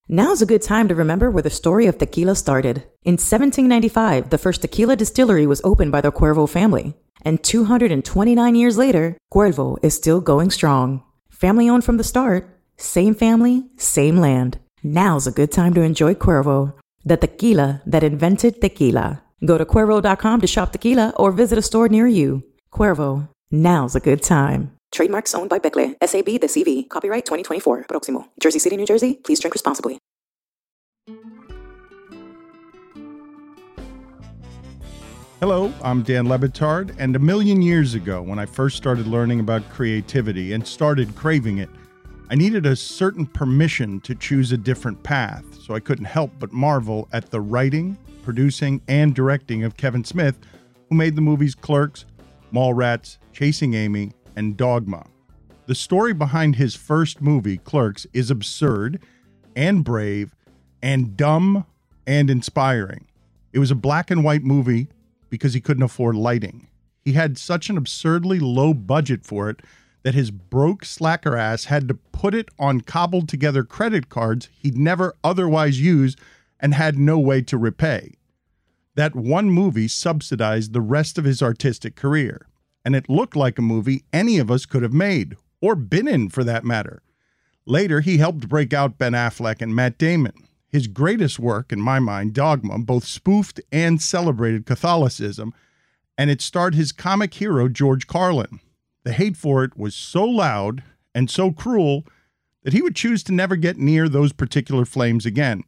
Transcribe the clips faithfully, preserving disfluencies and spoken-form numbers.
Now's a good time to remember where the story of tequila started. In seventeen ninety-five, the first tequila distillery was opened by the Cuervo family. And two hundred twenty-nine years later, Cuervo is still going strong. Family owned from the start, same family, same land. Now's a good time to enjoy Cuervo, the tequila that invented tequila. Go to Cuervo dot com to shop tequila or visit a store near you. Cuervo, now's a good time. Trademarks owned by Becle, S A B de C V. Copyright twenty twenty-four. Próximo. Jersey City, New Jersey. Please drink responsibly. Hello, I'm Dan Le Batard, and a million years ago, when I first started learning about creativity and started craving it, I needed a certain permission to choose a different path, so I couldn't help but marvel at the writing, producing, and directing of Kevin Smith, who made the movies Clerks, Mallrats, Chasing Amy, and Dogma. The story behind his first movie, Clerks, is absurd and brave and dumb and inspiring. It was a black and white movie because he couldn't afford lighting. He had such an absurdly low budget for it that his broke slacker ass had to put it on cobbled together credit cards he'd never otherwise use and had no way to repay. That one movie subsidized the rest of his artistic career, and it looked like a movie any of us could have made, or been in for that matter. Later, he helped break out Ben Affleck and Matt Damon. His greatest work, in my mind, Dogma, both spoofed and celebrated Catholicism, and it starred his comic hero, George Carlin. The hate for it was so loud and so cruel that he would choose to never get near those particular flames again.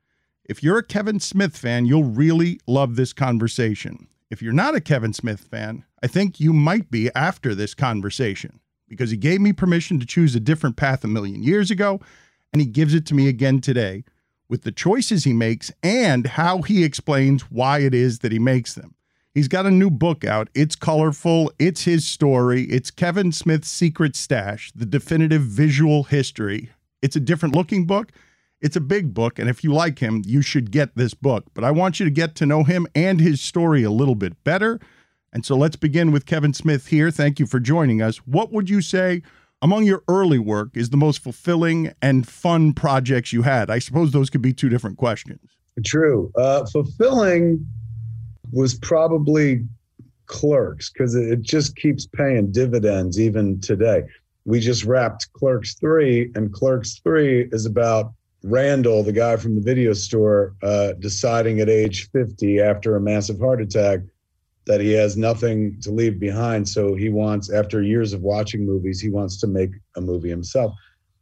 If you're a Kevin Smith fan, you'll really love this conversation. If you're not a Kevin Smith fan, I think you might be after this conversation, because he gave me permission to choose a different path a million years ago, and he gives it to me again today, with the choices he makes and how he explains why it is that he makes them. He's got a new book out. It's colorful. It's his story. It's Kevin Smith's Secret Stash, the definitive visual history. It's a different looking book. It's a big book, and if you like him, you should get this book. But I want you to get to know him and his story a little bit better. And so let's begin with Kevin Smith here. Thank you for joining us. What would you say among your early work is the most fulfilling and fun projects you had? I suppose those could be two different questions. True. Uh, fulfilling was probably Clerks, because it just keeps paying dividends even today. We just wrapped Clerks three, and Clerks three is about Randall, the guy from the video store, uh, deciding at age fifty after a massive heart attack that he has nothing to leave behind. So he wants, after years of watching movies, he wants to make a movie himself.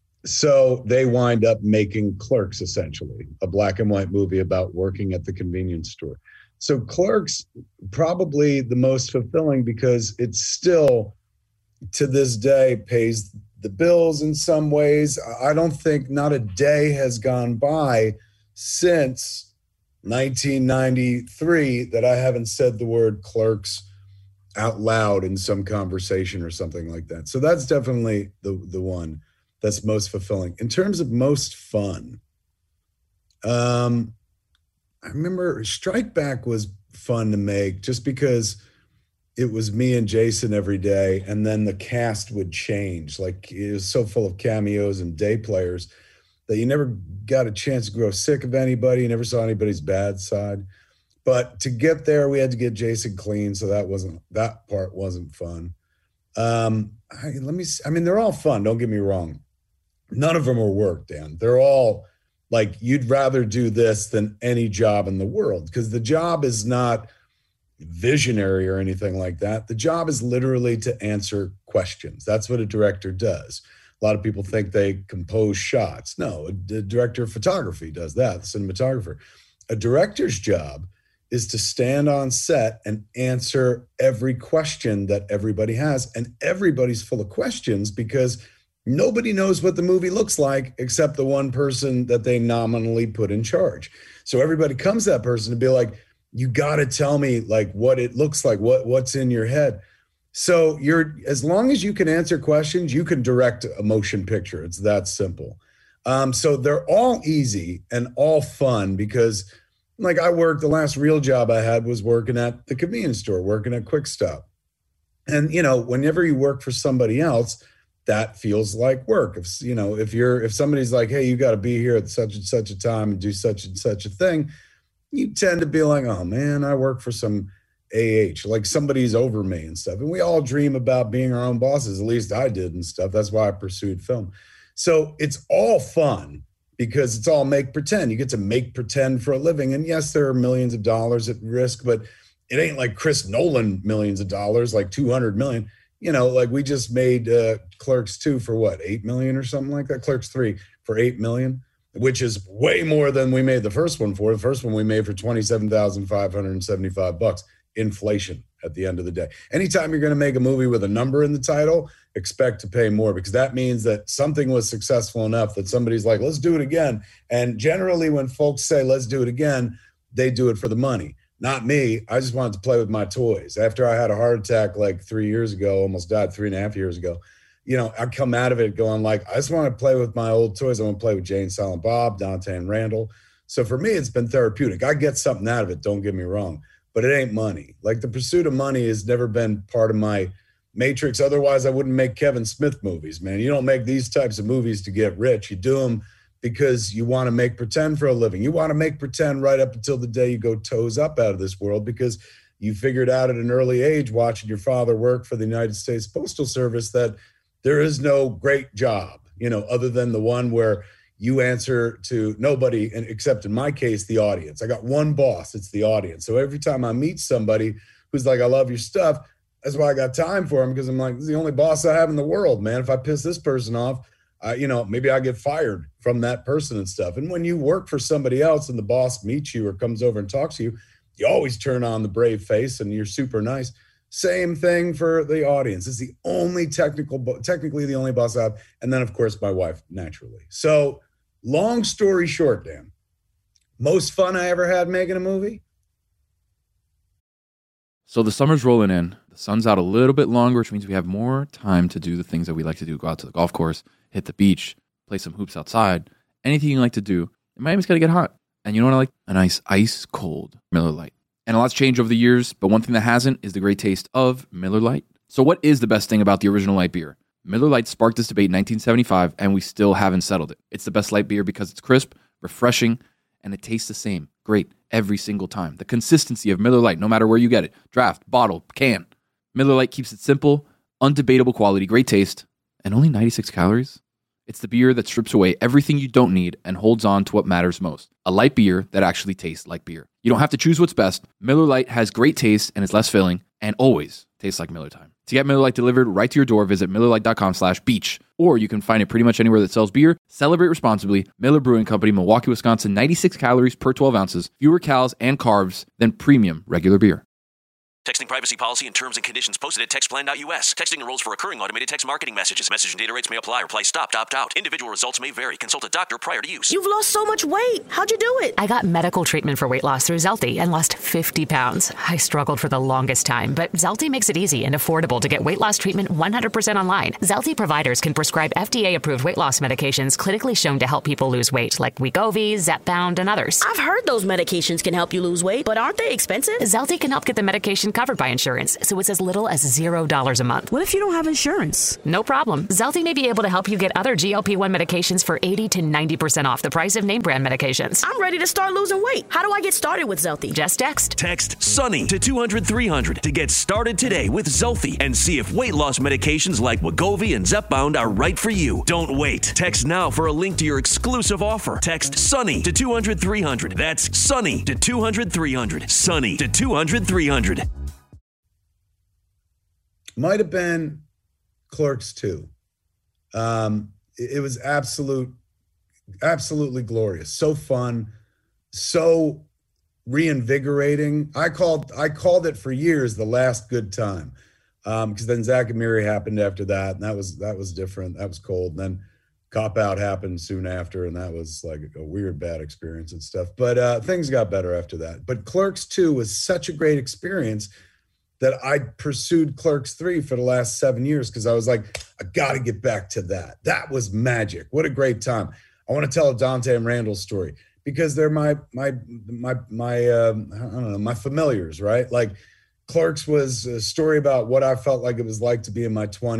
So they wind up making Clerks, essentially, a black and white movie about working at the convenience store. So Clerks, probably the most fulfilling, because it's still, to this day, pays the bills in some ways. I don't think not a day has gone by since nineteen ninety-three that I haven't said the word Clerks out loud in some conversation or something like that. So that's definitely the the one that's most fulfilling. In terms of most fun, um, I remember Strike Back was fun to make just because it was me and Jason every day, and then the cast would change. Like, it was so full of cameos and day players that you never got a chance to grow sick of anybody. You never saw anybody's bad side. But to get there, we had to get Jason clean, so that wasn't that part wasn't fun. Um, I, let me. I mean, they're all fun. Don't get me wrong. None of them are work, Dan. They're all like, you'd rather do this than any job in the world, because the job is not visionary or anything like that. The job is literally to answer questions. That's what a director does. A lot of people think they compose shots. No, a, a director of photography does that, the cinematographer. A director's job is to stand on set and answer every question that everybody has. And everybody's full of questions because nobody knows what the movie looks like except the one person that they nominally put in charge. So everybody comes to that person to be like, you got to tell me like what it looks like, what what's in your head. So you're, as long as you can answer questions, you can direct a motion picture. It's that simple. Um, so they're all easy and all fun because, like, I worked, the last real job I had was working at the convenience store, working at Quick Stop. And, you know, whenever you work for somebody else, that feels like work. If, you know, if you're, if somebody's like, hey, you got to be here at such and such a time and do such and such a thing, you tend to be like, oh man, I work for some A H, like somebody's over me and stuff. And we all dream about being our own bosses. At least I did and stuff. That's why I pursued film. So it's all fun because it's all make pretend. You get to make pretend for a living. And yes, there are millions of dollars at risk, but it ain't like Chris Nolan millions of dollars, like two hundred million. You know, like we just made uh, Clerks two for what, eight million or something like that? Clerks three for eight million, which is way more than we made the first one for. The first one we made for twenty-seven thousand five hundred seventy-five bucks. Inflation at the end of the day. Anytime you're going to make a movie with a number in the title, expect to pay more, because that means that something was successful enough that somebody's like, let's do it again. And generally when folks say, let's do it again, they do it for the money. Not me. I just wanted to play with my toys. After I had a heart attack like three years ago, almost died three and a half years ago, you know, I come out of it going like, I just want to play with my old toys. I want to play with Jane, Silent Bob, Dante and Randall. So for me, it's been therapeutic. I get something out of it. Don't get me wrong. But it ain't money. Like the pursuit of money has never been part of my matrix. Otherwise, I wouldn't make Kevin Smith movies, man. You don't make these types of movies to get rich. You do them because you want to make pretend for a living. You want to make pretend right up until the day you go toes up out of this world, because you figured out at an early age, watching your father work for the United States Postal Service, that there is no great job, you know, other than the one where you answer to nobody, and except in my case, the audience. I got one boss, it's the audience. So every time I meet somebody who's like, I love your stuff, that's why I got time for them, because I'm like, this is the only boss I have in the world, man. If I piss this person off, uh, you know, maybe I get fired from that person and stuff. And when you work for somebody else and the boss meets you or comes over and talks to you, you always turn on the brave face and you're super nice. Same thing for the audience. It's the only technical, technically the only boss I have. And then, of course, my wife, naturally. So long story short, Dan, most fun I ever had making a movie? So the summer's rolling in. The sun's out a little bit longer, which means we have more time to do the things that we like to do. Go out to the golf course, hit the beach, play some hoops outside, anything you like to do. And Miami's got to get hot. And you know what I like? A nice ice cold Miller Lite. And a lot's changed over the years, but one thing that hasn't is the great taste of Miller Lite. So what is the best thing about the original light beer? Miller Lite sparked this debate in nineteen seventy-five, and we still haven't settled it. It's the best light beer because it's crisp, refreshing, and it tastes the same. Great every single time. The consistency of Miller Lite, no matter where you get it, draft, bottle, can. Miller Lite keeps it simple, undebatable quality, great taste, and only ninety-six calories. It's the beer that strips away everything you don't need and holds on to what matters most. A light beer that actually tastes like beer. You don't have to choose what's best. Miller Lite has great taste and is less filling and always tastes like Miller time. To get Miller Lite delivered right to your door, visit MillerLite.com slash beach. Or you can find it pretty much anywhere that sells beer. Celebrate responsibly. Miller Brewing Company, Milwaukee, Wisconsin. ninety-six calories per twelve ounces. Fewer calories and carbs than premium regular beer. Texting privacy policy and terms and conditions posted at textplan dot U S. Texting enrolls for recurring automated text marketing messages. Message and data rates may apply. Reply stop, opt out. Individual results may vary. Consult a doctor prior to use. You've lost so much weight. How'd you do it? I got medical treatment for weight loss through Zelty and lost fifty pounds. I struggled for the longest time, but Zelty makes it easy and affordable to get weight loss treatment one hundred percent online. Zelty providers can prescribe F D A-approved weight loss medications clinically shown to help people lose weight, like Wegovy, Zepbound, and others. I've heard those medications can help you lose weight, but aren't they expensive? Zelty can help get the medication covered by insurance, so it's as little as zero dollars a month. What if you don't have insurance? No problem. Zelty may be able to help you get other G L P one medications for eighty to ninety percent off the price of name brand medications. I'm ready to start losing weight. How do I get started with Zelty? Just text. Text SUNNY to two hundred three hundred to get started today with Zelty and see if weight loss medications like Wegovy and Zepbound are right for you. Don't wait. Text now for a link to your exclusive offer. Text SUNNY to two hundred three hundred. That's SUNNY to two hundred three hundred. SUNNY to two hundred three hundred. Might have been Clerks two. Um, it, it was absolute, absolutely glorious. So fun, so reinvigorating. I called I called it for years the last good time, because um, then Zach and Miri happened after that, and that was that was different. That was cold. And then Cop Out happened soon after, and that was like a weird bad experience and stuff. But uh, things got better after that. But Clerks two was such a great experience that I pursued Clerks three for the last seven years because I was like, I got to get back to that. That was magic. What a great time. I want to tell a Dante and Randall story because they're my, my, my, my, um, I don't know, my familiars, right? Like Clerks was a story about what I felt like it was like to be in my twenties.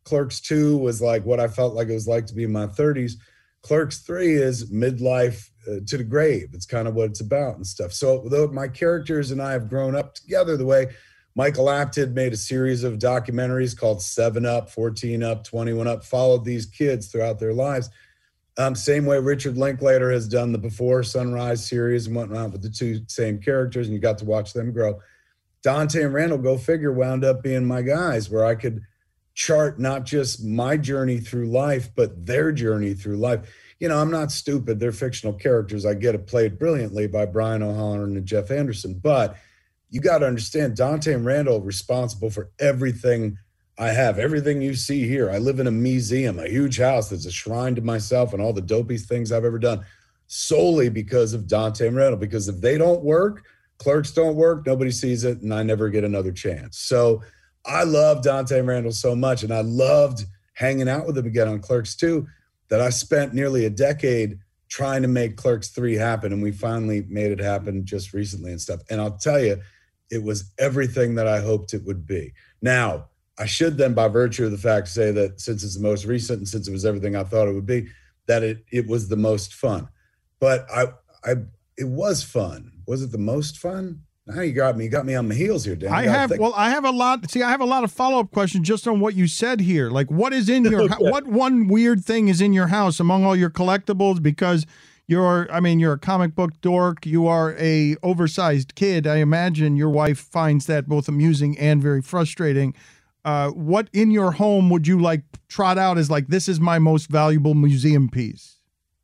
Clerks two was like what I felt like it was like to be in my thirties. Clerks three is midlife uh, to the grave. It's kind of what it's about and stuff. So though my characters and I have grown up together the way Michael Apted made a series of documentaries called seven up, fourteen up, twenty-one up, followed these kids throughout their lives. Um, same way Richard Linklater has done the Before Sunrise series and whatnot with the two same characters, and you got to watch them grow. Dante and Randall, go figure, wound up being my guys, where I could chart not just my journey through life, but their journey through life. You know, I'm not stupid. They're fictional characters. I get it played brilliantly by Brian O'Halloran and Jeff Anderson. But you got to understand, Dante and Randall are responsible for everything I have, everything you see here. I live in a museum, a huge house that's a shrine to myself and all the dopiest things I've ever done, solely because of Dante and Randall. Because if they don't work, Clerks don't work, nobody sees it, and I never get another chance. So I love Dante and Randall so much, and I loved hanging out with them again on Clerks two, that I spent nearly a decade trying to make Clerks three happen, and we finally made it happen just recently and stuff. And I'll tell you, it was everything that I hoped it would be. Now, I should then, by virtue of the fact, say that since it's the most recent and since it was everything I thought it would be, that it it was the most fun. But I I it was fun. Was it the most fun? Now you got me. You got me on my heels here, Dan. I have think. well, I have a lot. See, I have a lot of follow up questions just on what you said here. Like, what is in your? Okay. What one weird thing is in your house among all your collectibles? Because you're, I mean, you're a comic book dork. You are a oversized kid. I imagine your wife finds that both amusing and very frustrating. Uh, what in your home would you like trot out as like, this is my most valuable museum piece?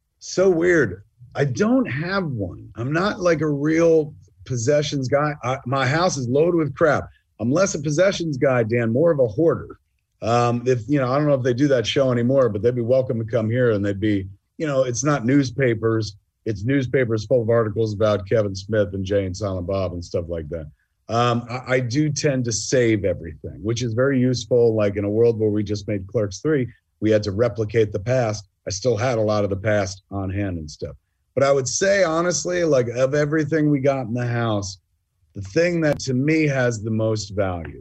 So weird. I don't have one. I'm not like a real possessions guy. I, my house is loaded with crap. I'm less a possessions guy, Dan, more of a hoarder. Um, if, you know, I don't know if they do that show anymore, but they'd be welcome to come here and they'd be, you know, it's not newspapers. It's newspapers full of articles about Kevin Smith and Jay and Silent Bob and stuff like that. Um, I, I do tend to save everything, which is very useful. Like in a world where we just made Clerks three, we had to replicate the past. I still had a lot of the past on hand and stuff. But I would say, honestly, like of everything we got in the house, the thing that to me has the most value.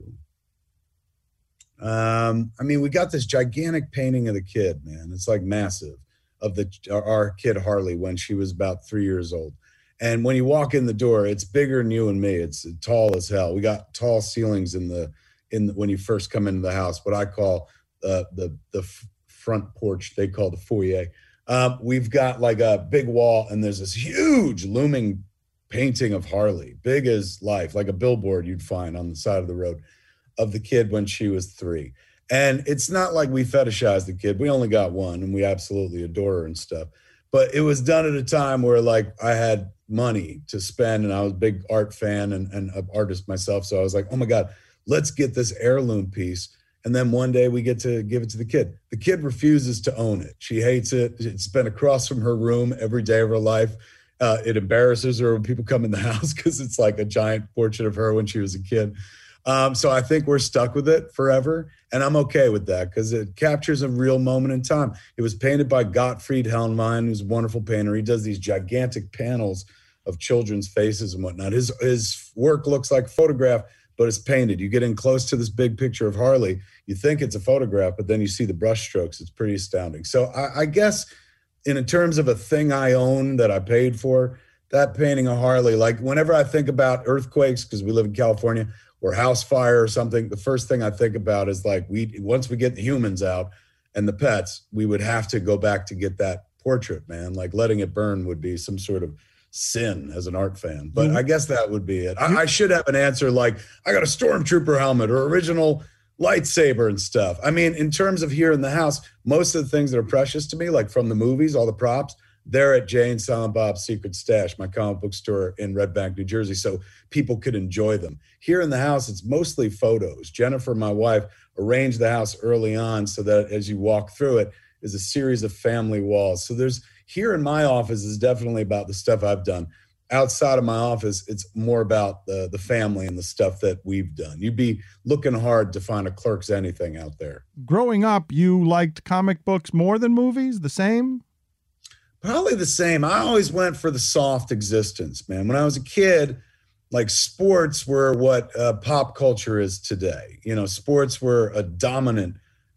Um, I mean, we got this gigantic painting of the kid, man. It's like massive, of the our kid Harley when she was about three years old. And when you walk in the door, it's bigger than you and me. It's tall as hell. We got tall ceilings in the in the, when you first come into the house. What I call uh, the the f- front porch, they call the foyer. Um, we've got like a big wall, and there's this huge looming painting of Harley, big as life, like a billboard you'd find on the side of the road, of the kid when she was three. And it's not like we fetishize the kid. We only got one, and we absolutely adore her and stuff. But it was done at a time where like I had money to spend, and I was a big art fan and, and an artist myself. So I was like, oh my God, let's get this heirloom piece. And then one day we get to give it to the kid. The kid refuses to own it. She hates it. It's been across from her room every day of her life. Uh, it embarrasses her when people come in the house because it's like a giant portrait of her when she was a kid. Um, so I think we're stuck with it forever. And I'm okay with that because it captures a real moment in time. It was painted by Gottfried Helnwein, who's a wonderful painter. He does these gigantic panels of children's faces and whatnot. His, his work looks like photograph, but it's painted. You get in close to this big picture of Harley, you think it's a photograph, but then you see the brush strokes. It's pretty astounding. So I, I guess in terms of a thing I own that I paid for, that painting of Harley, like whenever I think about earthquakes, because we live in California, or house fire or something, the first thing I think about is like, we once we get the humans out and the pets, we would have to go back to get that portrait, man. Like letting it burn would be some sort of sin as an art fan. But mm-hmm. I guess that would be it. I, I should have an answer like, I got a stormtrooper helmet or original lightsaber and stuff. I mean, in terms of here in the house, most of the things that are precious to me, like from the movies, all the props, they're at Jay and Silent Bob's Secret Stash, my comic book store in Red Bank, New Jersey, so people could enjoy them. Here in the house, it's mostly photos. Jennifer, my wife, arranged the house early on so that as you walk through it is a series of family walls. So there's, here in my office is definitely about the stuff I've done. Outside of my office, it's more about the, the family and the stuff that we've done. You'd be looking hard to find a Clerks anything out there. Growing up, you liked comic books more than movies, the same? Probably the same. I always went for the soft existence, man. When I was a kid, like sports were what uh, pop culture is today. You know, sports were a dominant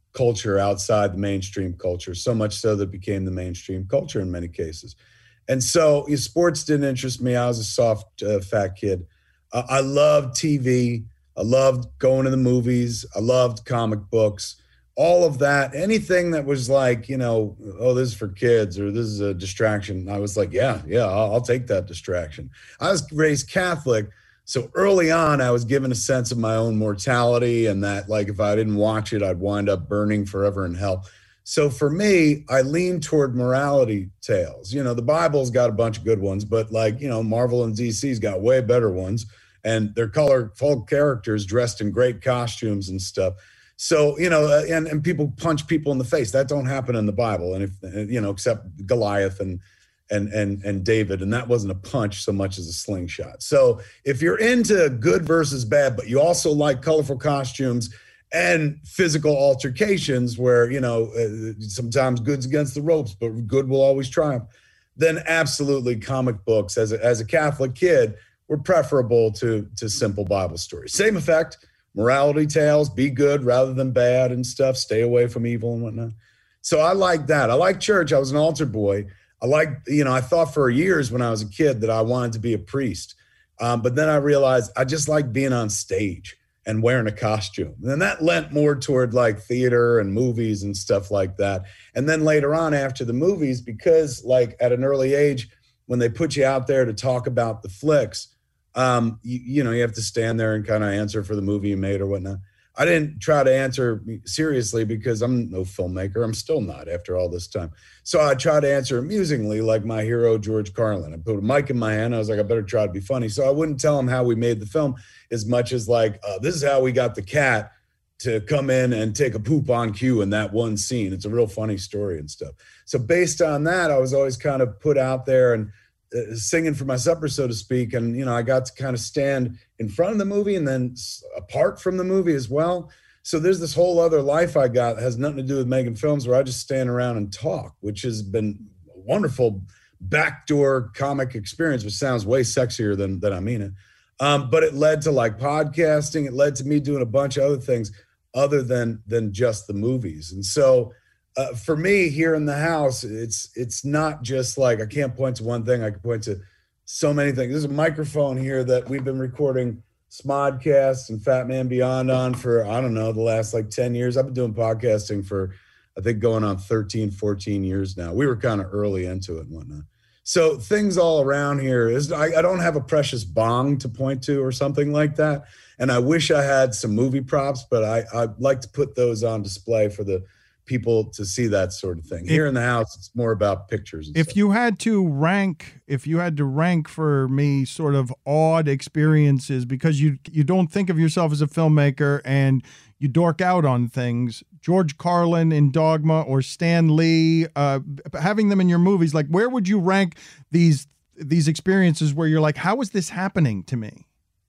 culture outside the mainstream culture, so much so that it became the mainstream culture in many cases. And so you know, sports didn't interest me. I was a soft, uh, fat kid. Uh, I loved T V. I loved going to the movies. I loved comic books. All of that, anything that was like, you know, oh, this is for kids or this is a distraction. I was like, yeah, yeah, I'll, I'll take that distraction. I was raised Catholic. So early on, I was given a sense of my own mortality and that like, if I didn't watch it, I'd wind up burning forever in hell. So for me, I lean toward morality tales. You know, the Bible's got a bunch of good ones, but like, you know, Marvel and D C's got way better ones. And they're colorful characters dressed in great costumes and stuff. So, you know, uh, and, and people punch people in the face. That don't happen in the Bible. And if, you know, except Goliath and, and, and, and David, and that wasn't a punch so much as a slingshot. So if you're into good versus bad, but you also like colorful costumes and physical altercations where, you know, uh, sometimes good's against the ropes, but good will always triumph, then absolutely comic books as a, as a Catholic kid were preferable to, to simple Bible stories. Same effect. Morality tales, be good rather than bad and stuff, stay away from evil and whatnot. So I like that. I like church. I was an altar boy. I like, you know, I thought for years when I was a kid that I wanted to be a priest. Um, but then I realized I just like being on stage and wearing a costume. And that lent more toward like theater and movies and stuff like that. And then later on after the movies, because like at an early age, when they put you out there to talk about the flicks, Um, you, you know, you have to stand there and kind of answer for the movie you made or whatnot. I didn't try to answer seriously because I'm no filmmaker. I'm still not after all this time. So I tried to answer amusingly like my hero, George Carlin. I put a mic in my hand. I was like, I better try to be funny. So I wouldn't tell him how we made the film as much as like, uh, this is how we got the cat to come in and take a poop on cue in that one scene. It's a real funny story and stuff. So based on that, I was always kind of put out there and Uh, singing for my supper, so to speak. And, you know, I got to kind of stand in front of the movie and then apart from the movie as well. So there's this whole other life I got that has nothing to do with making films where I just stand around and talk, which has been a wonderful backdoor comic experience, which sounds way sexier than, than I mean it. Um, but it led to like podcasting. It led to me doing a bunch of other things other than, than just the movies. And so Uh, for me here in the house, it's it's not just like I can't point to one thing. I can point to so many things. There's a microphone here that we've been recording Smodcasts and Fat Man Beyond on for, I don't know, the last like ten years. I've been doing podcasting for, I think, going on thirteen, fourteen years now. We were kind of early into it and whatnot. So things all around here is, I, I don't have a precious bong to point to or something like that. And I wish I had some movie props, but I, I'd like to put those on display for the people to see that sort of thing. Here if, in the house, it's more about pictures. And if stuff. you had to rank, if you had to rank for me sort of odd experiences, because you you don't think of yourself as a filmmaker and you dork out on things, George Carlin in Dogma or Stan Lee, uh, having them in your movies, like where would you rank these these experiences where you're like, how is this happening to me?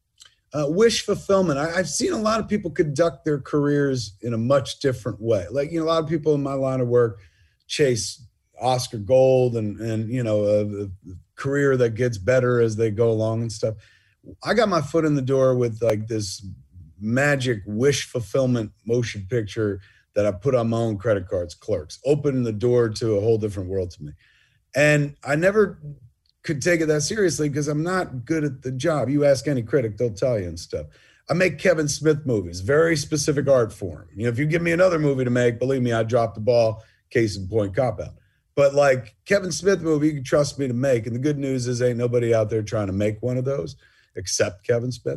Uh, wish fulfillment. I, I've seen a lot of people conduct their careers in a much different way. Like, you know, a lot of people in my line of work chase Oscar Gold and, and you know, a, a career that gets better as they go along and stuff. I got my foot in the door with like this magic wish fulfillment motion picture that I put on my own credit cards, Clerks, opened the door to a whole different world to me. And I never could take it that seriously because I'm not good at the job. You ask any critic, they'll tell you and stuff. I make Kevin Smith movies, very specific art form. You know, if you give me another movie to make, believe me, I drop the ball, case in point, cop out. But like Kevin Smith movie, you can trust me to make. And the good news is ain't nobody out there trying to make one of those except Kevin Smith.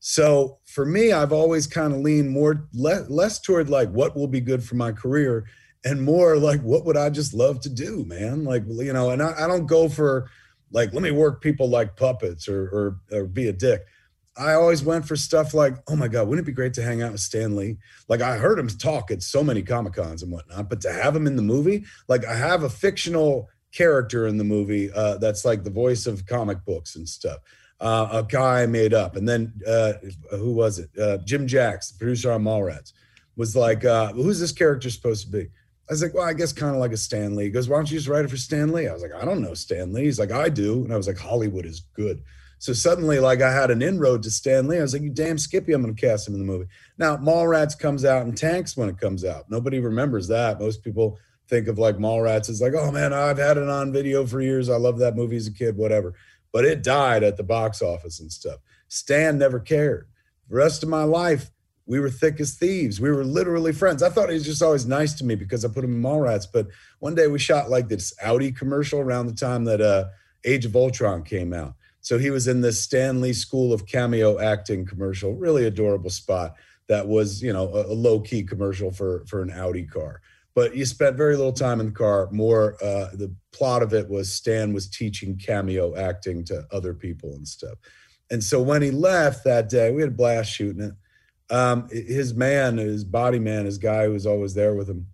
So for me, I've always kind of leaned more, le- less toward like what will be good for my career and more like what would I just love to do, man? Like, you know, and I, I don't go for, like, let me work people like puppets or, or or be a dick. I always went for stuff like, oh my God, wouldn't it be great to hang out with Stan Lee? Like I heard him talk at so many Comic-Cons and whatnot, but to have him in the movie, like I have a fictional character in the movie uh, that's like the voice of comic books and stuff. Uh, a guy I made up. And then uh, who was it? Uh, Jim Jacks, the producer on Mallrats, was like, uh, who's this character supposed to be? I was like, well, I guess kind of like a Stan Lee. He goes, why don't you just write it for Stan Lee? I was like, I don't know Stan Lee. He's like, I do. And I was like, Hollywood is good. So suddenly, like, I had an inroad to Stan Lee. I was like, you damn Skippy, I'm going to cast him in the movie. Now, Mallrats comes out in tanks when it comes out. Nobody remembers that. Most people think of, like, Mallrats as like, oh, man, I've had it on video for years. I love that movie as a kid, whatever. But it died at the box office and stuff. Stan never cared. The rest of my life, we were thick as thieves. We were literally friends. I thought he was just always nice to me because I put him in Mallrats. But one day we shot like this Audi commercial around the time that uh, Age of Ultron came out. So he was in this Stan Lee School of Cameo Acting commercial, really adorable spot that was, you know, a, a low-key commercial for, for an Audi car. But you spent very little time in the car. More, uh, the plot of it was Stan was teaching cameo acting to other people and stuff. And so when he left that day, we had a blast shooting it. Um, his man, his body man, his guy who was always there with him,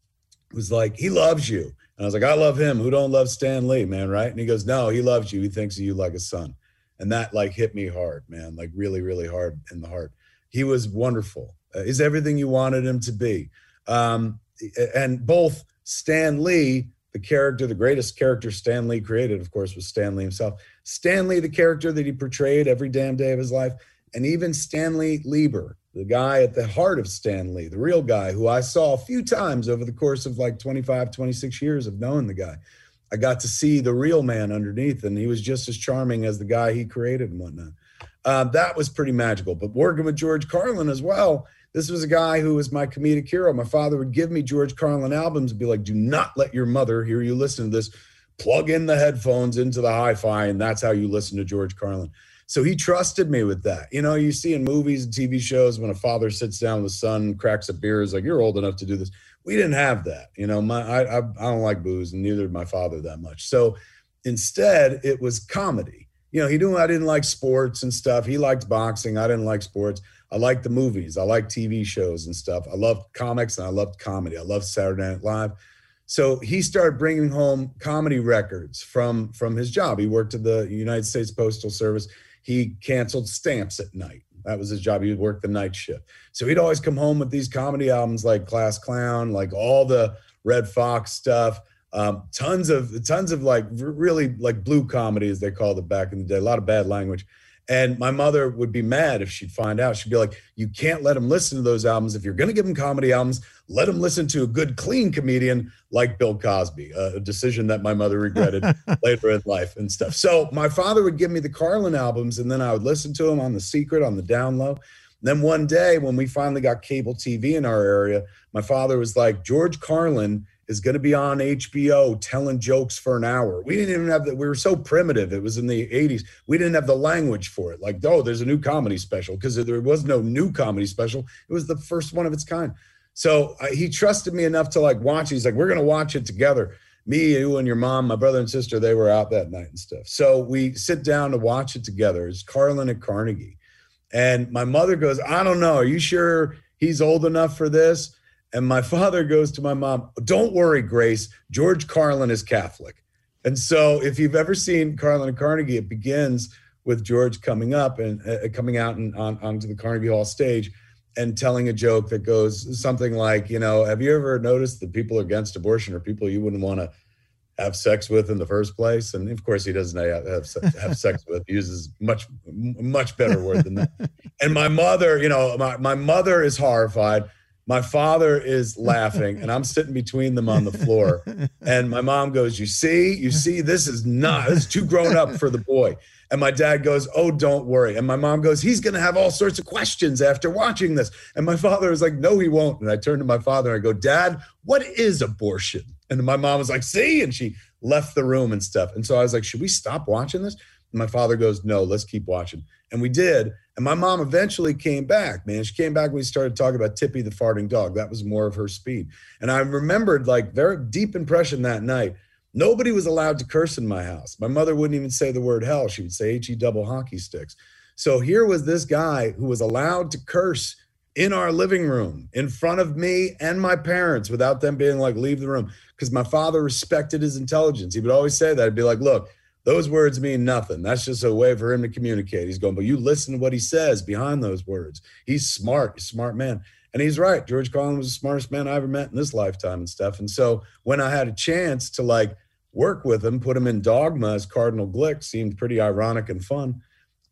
was like, he loves you. And I was like, I love him. Who don't love Stan Lee, man, right? And he goes, no, he loves you. He thinks of you like a son. And that, like, hit me hard, man, like really, really hard in the heart. He was wonderful. Uh, he's everything you wanted him to be. Um, and both Stan Lee, the character, the greatest character Stan Lee created, of course, was Stan Lee himself. Stan Lee, the character that he portrayed every damn day of his life, and even Stanley Lieber, the guy at the heart of Stan Lee, the real guy who I saw a few times over the course of like twenty-five, twenty-six years of knowing the guy. I got to see the real man underneath, and he was just as charming as the guy he created and whatnot. Uh, that was pretty magical. But working with George Carlin as well, this was a guy who was my comedic hero. My father would give me George Carlin albums and be like, do not let your mother hear you listen to this. Plug in the headphones into the hi-fi, and that's how you listen to George Carlin. So he trusted me with that. You know, you see in movies and T V shows when a father sits down with a son, cracks a beer, is like, you're old enough to do this. We didn't have that. You know, my I, I, I don't like booze, and neither did my father that much. So instead, it was comedy. You know, he knew I didn't like sports and stuff. He liked boxing. I didn't like sports. I liked the movies. I liked T V shows and stuff. I loved comics, and I loved comedy. I loved Saturday Night Live. So he started bringing home comedy records from, from his job. He worked at the United States Postal Service. He canceled stamps at night. That was his job. He would work the night shift. So he'd always come home with these comedy albums like Class Clown, like all the Red Fox stuff, um, tons of, tons of like really like blue comedy, as they called it back in the day, a lot of bad language. And my mother would be mad if she'd find out. She'd be like, you can't let him listen to those albums. If you're going to give him comedy albums, let him listen to a good, clean comedian like Bill Cosby, a decision that my mother regretted later in life and stuff. So my father would give me the Carlin albums, and then I would listen to them on the secret, on the down low. Then one day when we finally got cable T V in our area, my father was like, George Carlin is going to be on H B O telling jokes for an hour. We didn't even have that. We were so primitive. It was in the eighties. We didn't have the language for it. Like, oh, there's a new comedy special, because there was no new comedy special. It was the first one of its kind. So uh, he trusted me enough to like watch. He's like, we're going to watch it together. Me, you, and your mom, my brother and sister, they were out that night and stuff. So we sit down to watch it together. It's Carlin at Carnegie. And my mother goes, I don't know. Are you sure he's old enough for this? And my father goes to my mom, don't worry, Grace, George Carlin is Catholic. And so if you've ever seen Carlin and Carnegie, it begins with George coming up and uh, coming out and on, onto the Carnegie Hall stage and telling a joke that goes something like, you know, have you ever noticed that people against abortion are people you wouldn't want to have sex with in the first place? And of course he doesn't have, have, have sex with, he uses much, much better word than that. And my mother, you know, my, my mother is horrified. My father is laughing, and I'm sitting between them on the floor. And my mom goes, you see, you see, this is not, this is too grown up for the boy. And my dad goes, oh, don't worry. And my mom goes, he's going to have all sorts of questions after watching this. And my father is like, no, he won't. And I turn to my father and I go, Dad, what is abortion? And my mom was like, see? And she left the room and stuff. And so I was like, should we stop watching this? And my father goes, no, let's keep watching. And we did. And my mom eventually came back, man. She came back when we started talking about Tippy the farting dog. That was more of her speed. And I remembered, like, very deep impression that night. Nobody was allowed to curse in my house. My mother wouldn't even say the word hell. She would say H E double hockey sticks. So here was this guy who was allowed to curse in our living room in front of me and my parents without them being like, leave the room. Because my father respected his intelligence. He would always say that. He'd be like, look, those words mean nothing. That's just a way for him to communicate. He's going, but you listen to what he says behind those words. He's smart, he's a smart man. And he's right. George Carlin was the smartest man I ever met in this lifetime and stuff. And so when I had a chance to like work with him, put him in Dogma as Cardinal Glick, seemed pretty ironic and fun.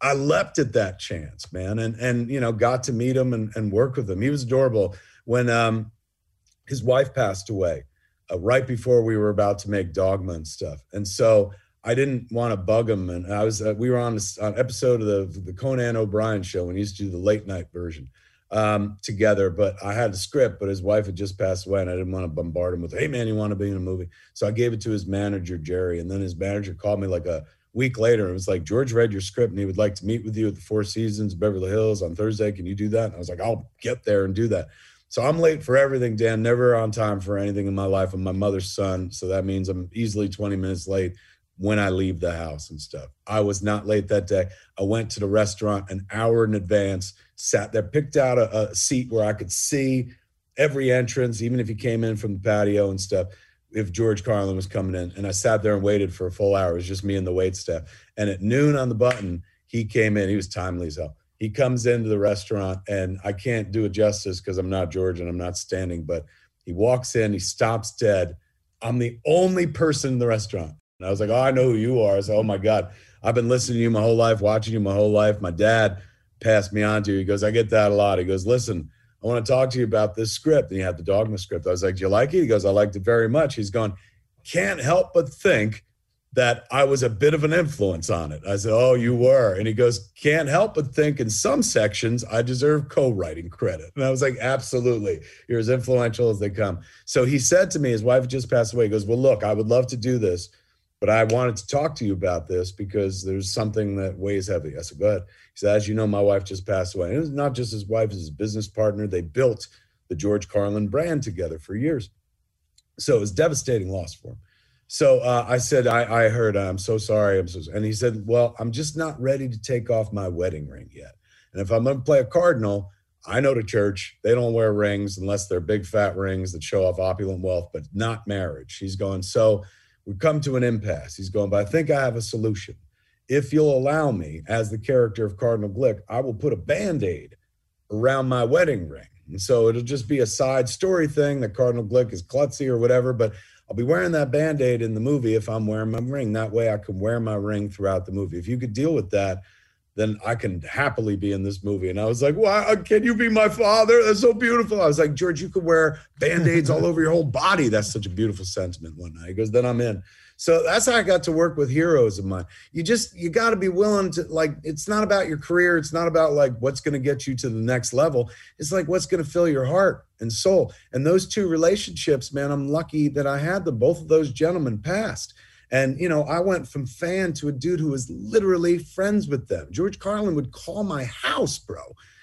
I leapt at that chance, man. And, and, you know, got to meet him and, and work with him. He was adorable. When um, his wife passed away, uh, right before we were about to make Dogma and stuff. And so I didn't want to bug him. And I was, uh, we were on an episode of the, the Conan O'Brien show when he used to do the late night version um, together, but I had the script, but his wife had just passed away and I didn't want to bombard him with, hey man, you want to be in a movie? So I gave it to his manager, Jerry. And then his manager called me like a week later and it was like, George read your script and he would like to meet with you at the Four Seasons, Beverly Hills on Thursday. Can you do that? And I was like, I'll get there and do that. So I'm late for everything, Dan, never on time for anything in my life. I'm my mother's son. So that means I'm easily twenty minutes late when I leave the house and stuff. I was not late that day. I went to the restaurant an hour in advance, sat there, picked out a, a seat where I could see every entrance, even if he came in from the patio and stuff, if George Carlin was coming in. And I sat there and waited for a full hour. It was just me and the wait staff. And at noon on the button, he came in. He was timely as hell. He comes into the restaurant and I can't do it justice because I'm not George and I'm not standing, but he walks in, he stops dead. I'm the only person in the restaurant. And I was like, oh, I know who you are. I said, oh my God, I've been listening to you my whole life, watching you my whole life. My dad passed me on to you. He goes, I get that a lot. He goes, listen, I want to talk to you about this script. And he had the Dogma script. I was like, do you like it? He goes, I liked it very much. He's going, can't help but think that I was a bit of an influence on it. I said, oh, you were. And he goes, can't help but think in some sections I deserve co-writing credit. And I was like, absolutely. You're as influential as they come. So he said to me, his wife just passed away. He goes, well, look, I would love to do this, but I wanted to talk to you about this because there's something that weighs heavy. I said, go ahead. He said, as you know, my wife just passed away. And it was not just his wife, it was his business partner. They built the George Carlin brand together for years. So it was a devastating loss for him. So uh, I said, I, I heard, I'm so sorry. I'm so sorry. And he said, well, I'm just not ready to take off my wedding ring yet. And if I'm going to play a cardinal, I know the church, they don't wear rings unless they're big fat rings that show off opulent wealth, but not marriage. He's going, so we've come to an impasse. He's going, but I think I have a solution. If you'll allow me, as the character of Cardinal Glick, I will put a Band-Aid around my wedding ring. And so it'll just be a side story thing that Cardinal Glick is klutzy or whatever, but I'll be wearing that Band-Aid in the movie if I'm wearing my ring. That way I can wear my ring throughout the movie. If you could deal with that, then I can happily be in this movie. And I was like, wow, can you be my father? That's so beautiful. I was like, George, you could wear Band-Aids all over your whole body. That's such a beautiful sentiment one night. He goes, then I'm in. So that's how I got to work with heroes of mine. You just, you got to be willing to, like, it's not about your career. It's not about like what's going to get you to the next level. It's like what's going to fill your heart and soul. And those two relationships, man, I'm lucky that I had them. Both of those gentlemen passed. And, you know, I went from fan to a dude who was literally friends with them. George Carlin would call my house, bro.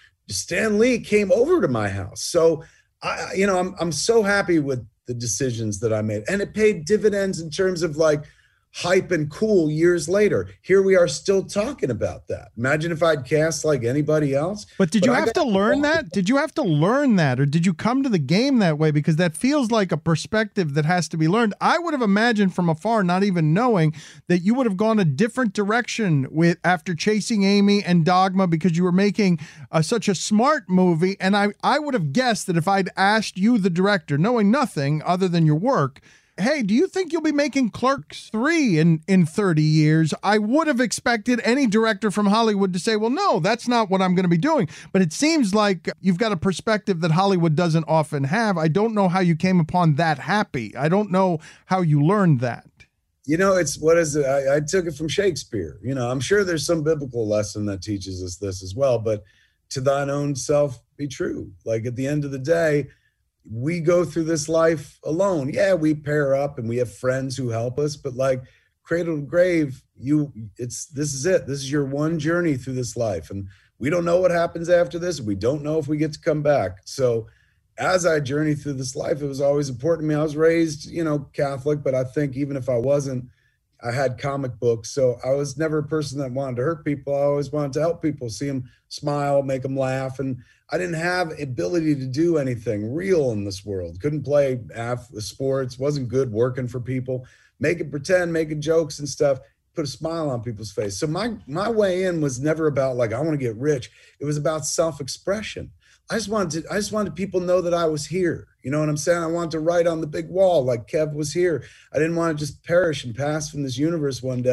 Stan Lee came over to my house. So, I, you know, I'm I'm so happy with the decisions that I made. And it paid dividends in terms of like hype and cool years later. Here we are still talking about that. Imagine if I'd cast like anybody else. But did but you I have to learn that? Did you have to learn that? Or did you come to the game that way? Because that feels like a perspective that has to be learned. I would have imagined from afar, not even knowing, that you would have gone a different direction with after Chasing Amy and Dogma, because you were making uh, such a smart movie. And I, I would have guessed that if I'd asked you, the director, knowing nothing other than your work, hey, do you think you'll be making Clerks three in, in thirty years? I would have expected any director from Hollywood to say, well, no, that's not what I'm going to be doing. But it seems like you've got a perspective that Hollywood doesn't often have. I don't know how you came upon that happy. I don't know how you learned that. You know, it's, what is it? I, I took it from Shakespeare. You know, I'm sure there's some biblical lesson that teaches us this as well, but to thine own self be true. Like at the end of the day, we go through this life alone. Yeah, we pair up and we have friends who help us, but like cradle to grave, you, it's, this is it. This is your one journey through this life. And we don't know what happens after this. We don't know if we get to come back. So as I journey through this life, it was always important to me. I was raised, you know, Catholic, but I think even if I wasn't, I had comic books. So I was never a person that wanted to hurt people. I always wanted to help people, see them smile, make them laugh. And I didn't have ability to do anything real in this world. Couldn't play sports, wasn't good working for people, making pretend, making jokes and stuff, put a smile on people's face. So my, my way in was never about like, I want to get rich. It was about self-expression. I just wanted to, I just wanted people to know that I was here. You know what I'm saying? I wanted to write on the big wall like Kev was here. I didn't want to just perish and pass from this universe one day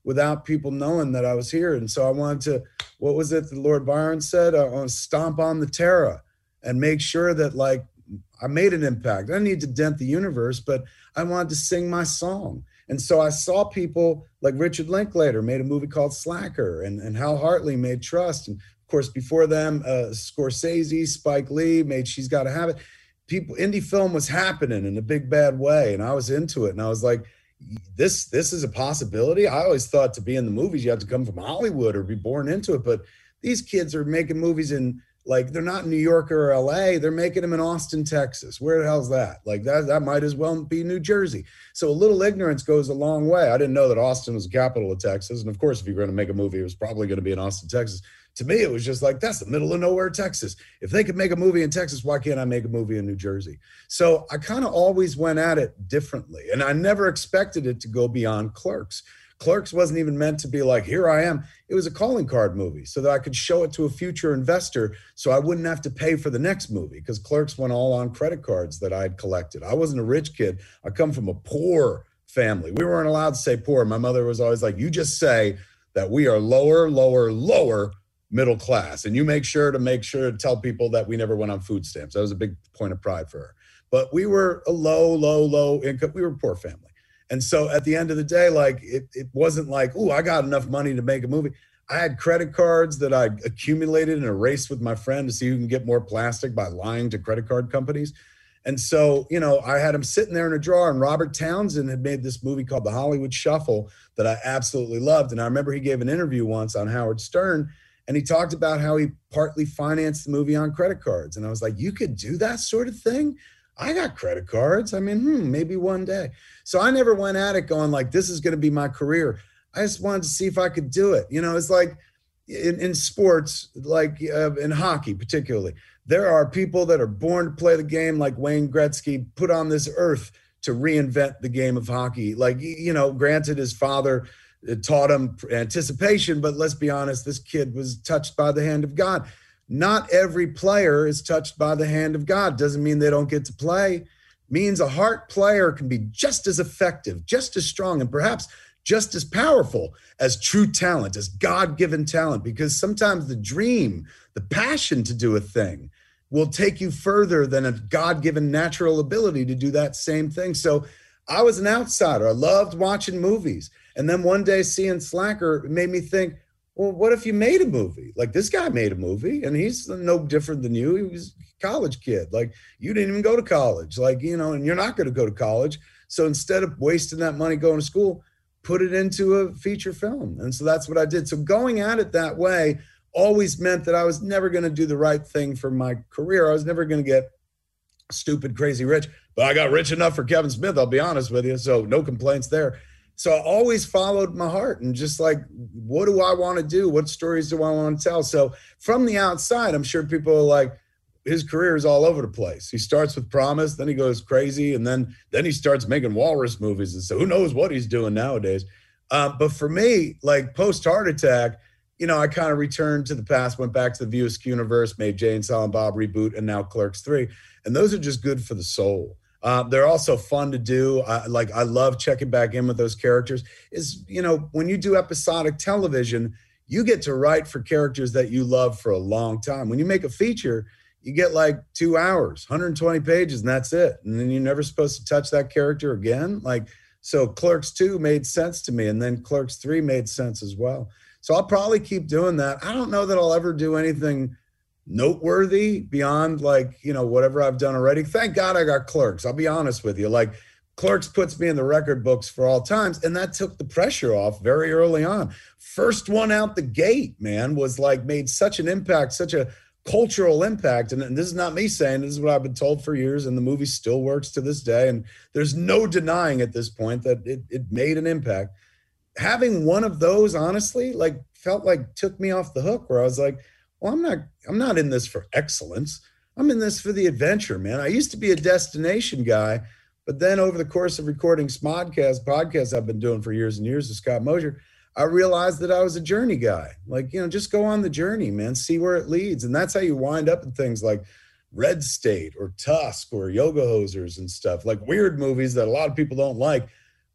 without people knowing that I was here. And so I wanted to, what was it that Lord Byron said? I want to stomp on the terra and make sure that like I made an impact. I didn't need to dent the universe, but I wanted to sing my song. And so I saw people like Richard Linklater made a movie called Slacker, and, and Hal Hartley made Trust. And of course, before them, uh, Scorsese, Spike Lee made She's Gotta Have It. People, indie film was happening in a big bad way. And I was into it. And I was like, this, this is a possibility. I always thought to be in the movies, you have to come from Hollywood or be born into it. But these kids are making movies in, like, they're not in New York or L A. They're making them in Austin, Texas. Where the hell's that? Like, that that might as well be New Jersey. So a little ignorance goes a long way. I didn't know that Austin was the capital of Texas. And of course, if you're going to make a movie, it was probably going to be in Austin, Texas. To me, it was just like, that's the middle of nowhere, Texas. If they could make a movie in Texas, why can't I make a movie in New Jersey? So I kind of always went at it differently. And I never expected it to go beyond Clerks. Clerks wasn't even meant to be like, here I am. It was a calling card movie so that I could show it to a future investor so I wouldn't have to pay for the next movie, because Clerks went all on credit cards that I had collected. I wasn't a rich kid. I come from a poor family. We weren't allowed to say poor. My mother was always like, you just say that we are lower, lower, lower middle class. And you make sure to make sure to tell people that we never went on food stamps. That was a big point of pride for her. But we were a low, low, low income. We were a poor family. And so at the end of the day, like it, it wasn't like, oh, I got enough money to make a movie. I had credit cards that I accumulated in a race with my friend to see who can get more plastic by lying to credit card companies. And so, you know, I had him sitting there in a drawer, and Robert Townsend had made this movie called The Hollywood Shuffle that I absolutely loved. And I remember he gave an interview once on Howard Stern, and he talked about how he partly financed the movie on credit cards. And I was like, you could do that sort of thing? I got credit cards. I mean, hmm, maybe one day. So I never went at it going like, this is going to be my career. I just wanted to see if I could do it. You know, it's like in, in sports, like uh, in hockey particularly, there are people that are born to play the game, like Wayne Gretzky, put on this earth to reinvent the game of hockey. Like, you know, granted, his father taught him anticipation, but let's be honest, this kid was touched by the hand of God. Not every player is touched by the hand of God. Doesn't mean they don't get to play. Means a heart player can be just as effective, just as strong, and perhaps just as powerful as true talent, as God-given talent, because sometimes the dream, the passion to do a thing will take you further than a God-given natural ability to do that same thing. So I was an outsider. I loved watching movies. And then one day seeing Slacker made me think, well, what if you made a movie? Like, this guy made a movie, and he's no different than you. He was a college kid. Like, you didn't even go to college. Like, you know, and you're not going to go to college. So instead of wasting that money going to school, put it into a feature film. And so that's what I did. So going at it that way always meant that I was never going to do the right thing for my career. I was never going to get stupid, crazy rich. But I got rich enough for Kevin Smith, I'll be honest with you. So no complaints there. So I always followed my heart and just like, what do I want to do? What stories do I want to tell? So from the outside, I'm sure people are like, his career is all over the place. He starts with Promise, then he goes crazy, and then then he starts making walrus movies. And so who knows what he's doing nowadays. Uh, but for me, like post-heart attack, you know, I kind of returned to the past, went back to the View Askew universe, made Jay and Silent Bob reboot, and now Clerks three. And those are just good for the soul. Uh, they're also fun to do. I, like I love checking back in with those characters. Is, you know, when you do episodic television, you get to write for characters that you love for a long time. When you make a feature, you get like two hours, one hundred twenty pages, and that's it. And then you're never supposed to touch that character again. Like, so Clerks two made sense to me, and then Clerks three made sense as well. So I'll probably keep doing that. I don't know that I'll ever do anything noteworthy beyond like, you know, whatever I've done already. Thank God I got Clerks. I'll be honest with you. Like, Clerks puts me in the record books for all times, and that took the pressure off very early on. First one out the gate, man, was like made such an impact, such a cultural impact. And, and this is not me saying, this is what I've been told for years, and the movie still works to this day. And there's no denying at this point that it, it made an impact. Having one of those, honestly, like felt like took me off the hook, where I was like, well, I'm not, I'm not in this for excellence. I'm in this for the adventure, man. I used to be a destination guy, but then over the course of recording Smodcast podcasts I've been doing for years and years with Scott Mosier, I realized that I was a journey guy. Like, you know, just go on the journey, man, see where it leads. And that's how you wind up in things like Red State or Tusk or Yoga Hosers and stuff, like weird movies that a lot of people don't like.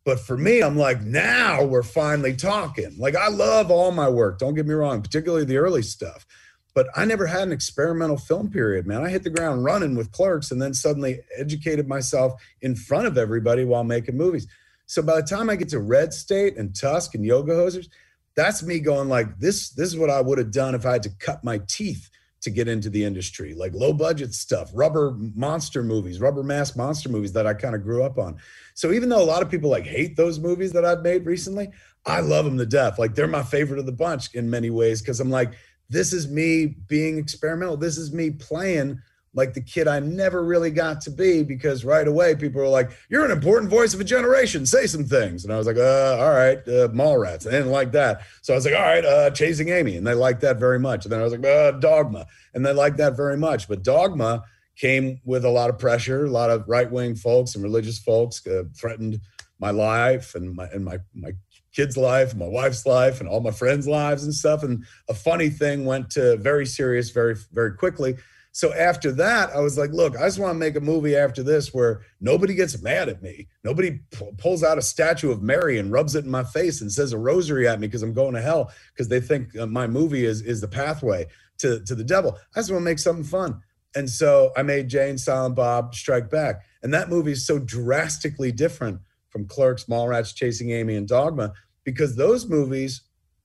But for me, I'm like, now we're finally talking. Like, I love all my work. Don't get me wrong, particularly the early stuff. But I never had an experimental film period, man. I hit the ground running with Clerks and then suddenly educated myself in front of everybody while making movies. So by the time I get to Red State and Tusk and Yoga Hosers, that's me going like, this, this is what I would have done if I had to cut my teeth to get into the industry, like low budget stuff, rubber monster movies, rubber mask monster movies that I kind of grew up on. So even though a lot of people like hate those movies that I've made recently, I love them to death. Like they're my favorite of the bunch in many ways, because I'm like, this is me being experimental. This is me playing like the kid I never really got to be, because right away people were like, you're an important voice of a generation, say some things. And I was like, uh, all right, uh, Mallrats. I didn't like that. So I was like, all right, uh, Chasing Amy. And they liked that very much. And then I was like, uh, Dogma. And they liked that very much. But Dogma came with a lot of pressure. A lot of right-wing folks and religious folks uh, threatened my life and my, and my, my kids' life, and my wife's life, and all my friends' lives and stuff. And a funny thing went to very serious, very, very quickly. So after that, I was like, look, I just want to make a movie after this where nobody gets mad at me. Nobody p- pulls out a statue of Mary and rubs it in my face and says a rosary at me because I'm going to hell because they think uh, my movie is is the pathway to, to the devil. I just want to make something fun. And so I made Jay and Silent Bob Strike Back. And that movie is so drastically different from Clerks, Mallrats, Chasing Amy, and Dogma, because those movies,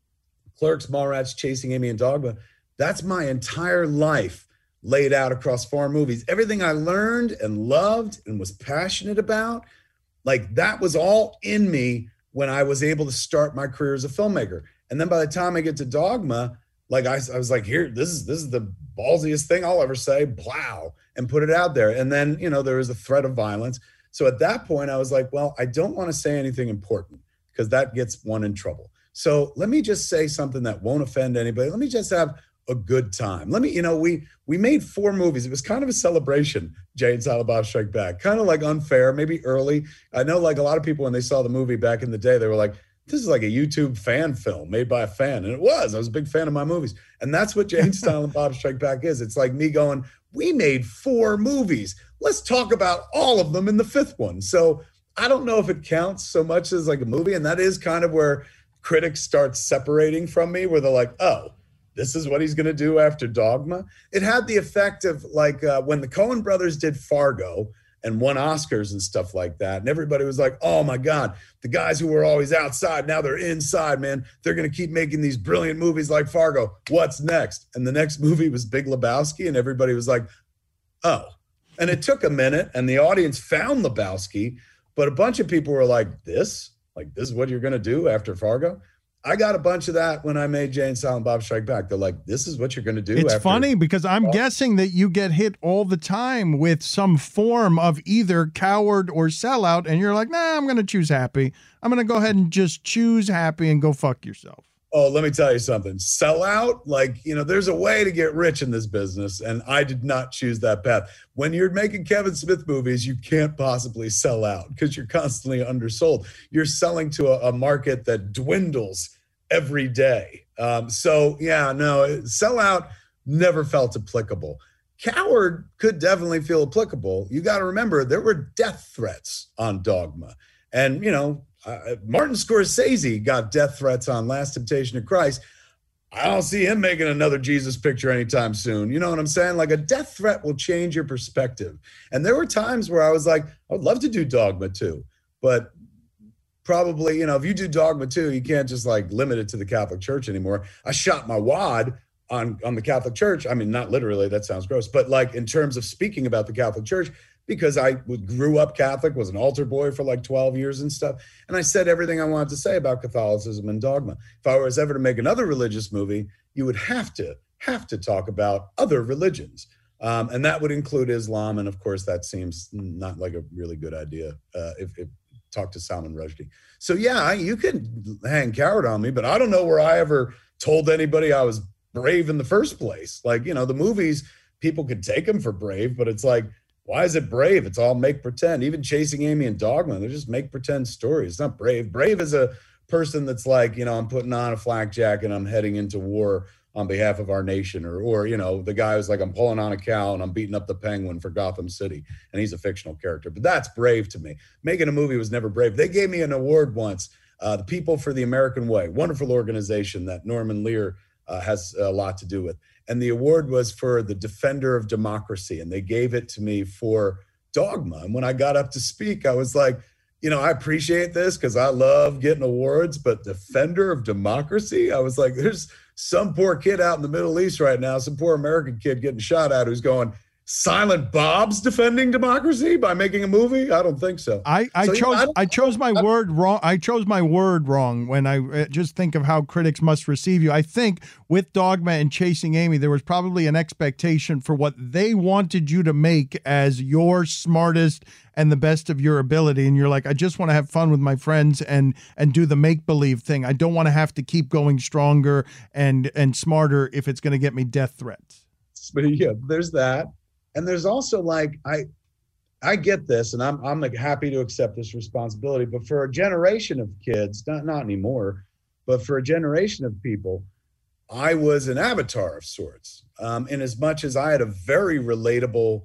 Clerks, Mallrats, Chasing Amy, and Dogma, that's my entire life laid out across four movies. Everything I learned and loved and was passionate about, like that was all in me when I was able to start my career as a filmmaker. And then by the time I get to Dogma, like I, I was like, here, this is this is the ballsiest thing I'll ever say, plow, and put it out there. And then, you know, there was a threat of violence. So at that point, I was like, well, I don't want to say anything important because that gets one in trouble. So let me just say something that won't offend anybody. Let me just have a good time. Let me, you know, we we made four movies. It was kind of a celebration, Jay and Silent Bob Strike Back. Kind of like unfair, maybe early. I know like a lot of people, when they saw the movie back in the day, they were like, this is like a YouTube fan film made by a fan. And it was. I was a big fan of my movies. And that's what Jay and Silent Bob Strike Back is. It's like me going, we made four movies. Let's talk about all of them in the fifth one. So I don't know if it counts so much as like a movie. And that is kind of where critics start separating from me, where they're like, oh, this is what he's going to do after Dogma. It had the effect of like uh, when the Coen brothers did Fargo and won Oscars and stuff like that. And everybody was like, oh my God, the guys who were always outside, now they're inside, man. They're going to keep making these brilliant movies like Fargo. What's next? And the next movie was Big Lebowski. And everybody was like, oh. And it took a minute and the audience found Lebowski, but a bunch of people were like, this? Like, this is what you're going to do after Fargo? I got a bunch of that when I made Jay and Silent Bob Strike Back. They're like, this is what you're going to do. It's after funny because I'm Fargo. guessing that you get hit all the time with some form of either coward or sellout. And you're like, nah, I'm going to choose happy. I'm going to go ahead and just choose happy and go fuck yourself. Oh, let me tell you something. Sellout, like, you know, there's a way to get rich in this business, and I did not choose that path. When you're making Kevin Smith movies, you can't possibly sell out because you're constantly undersold. You're selling to a, a market that dwindles every day. Um, so, yeah, no, sellout never felt applicable. Coward could definitely feel applicable. You got to remember, there were death threats on Dogma. And, you know, Uh, Martin Scorsese got death threats on Last Temptation of Christ. I don't see him making another Jesus picture anytime soon. You know what I'm saying? Like a death threat will change your perspective. And there were times where I was like, I would love to do Dogma two, but probably, you know, if you do Dogma two, you can't just like limit it to the Catholic Church anymore. I shot my wad on, on the Catholic Church. I mean, not literally, that sounds gross, but like in terms of speaking about the Catholic Church, because I grew up Catholic, was an altar boy for like twelve years and stuff. And I said everything I wanted to say about Catholicism and Dogma. If I was ever to make another religious movie, you would have to, have to talk about other religions. Um, and that would include Islam. And of course, that seems not like a really good idea uh, if, if talk to Salman Rushdie. So yeah, you can hang coward on me, but I don't know where I ever told anybody I was brave in the first place. Like, you know, the movies, people could take them for brave, but it's like, why is it brave? It's all make pretend. Even Chasing Amy and Dogma, they're just make pretend stories. It's not brave. Brave is a person that's like, you know, I'm putting on a flak jacket, I'm heading into war on behalf of our nation, or, or, you know, the guy who's like, I'm pulling on a cow and I'm beating up the Penguin for Gotham City. And he's a fictional character, but that's brave to me. Making a movie was never brave. They gave me an award once, uh, the People for the American Way, wonderful organization that Norman Lear uh, has a lot to do with. And the award was for the Defender of Democracy. And they gave it to me for Dogma. And when I got up to speak, I was like, you know, I appreciate this because I love getting awards, but Defender of Democracy? I was like, there's some poor kid out in the Middle East right now, some poor American kid getting shot at who's going, Silent Bob's defending democracy by making a movie? I don't think so. I, I so, chose you know, I, I chose my I, word wrong. I chose my word wrong when I uh, just think of how critics must receive you. I think with Dogma and Chasing Amy, there was probably an expectation for what they wanted you to make as your smartest and the best of your ability. And you're like, I just want to have fun with my friends and and do the make-believe thing. I don't want to have to keep going stronger and and smarter if it's going to get me death threats. But yeah, there's that. And there's also like, I I get this, and I'm I'm like happy to accept this responsibility, but for a generation of kids, not not anymore, but for a generation of people, I was an avatar of sorts, um, in as much as I had a very relatable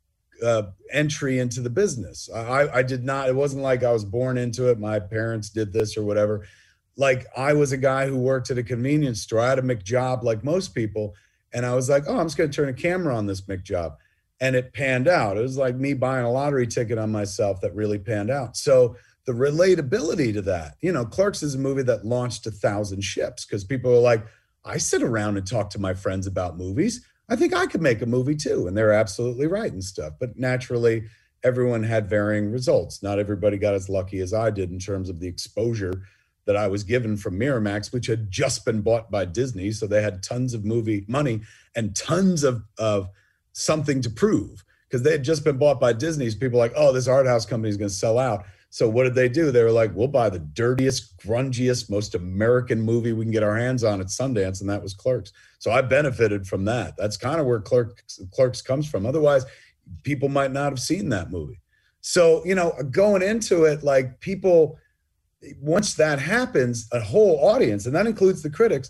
uh, entry into the business. I, I did not, it wasn't like I was born into it, my parents did this or whatever. Like, I was a guy who worked at a convenience store. I had a McJob like most people, and I was like, oh, I'm just going to turn a camera on this McJob. And it panned out. It was like me buying a lottery ticket on myself that really panned out. So the relatability to that, you know, Clerks is a movie that launched a thousand ships because people are like, I sit around and talk to my friends about movies. I think I could make a movie too. And they're absolutely right and stuff. But naturally, everyone had varying results. Not everybody got as lucky as I did in terms of the exposure that I was given from Miramax, which had just been bought by Disney. So they had tons of movie money and tons of, of something to prove because they had just been bought by Disney's. People were like, oh, this art house company is going to sell out. So what did they do? They were like, we'll buy the dirtiest, grungiest, most American movie we can get our hands on at Sundance. And that was Clerks. So I benefited from that. That's kind of where Clerks, Clerks comes from. Otherwise, people might not have seen that movie. So, you know, going into it, like people, once that happens, a whole audience, and that includes the critics,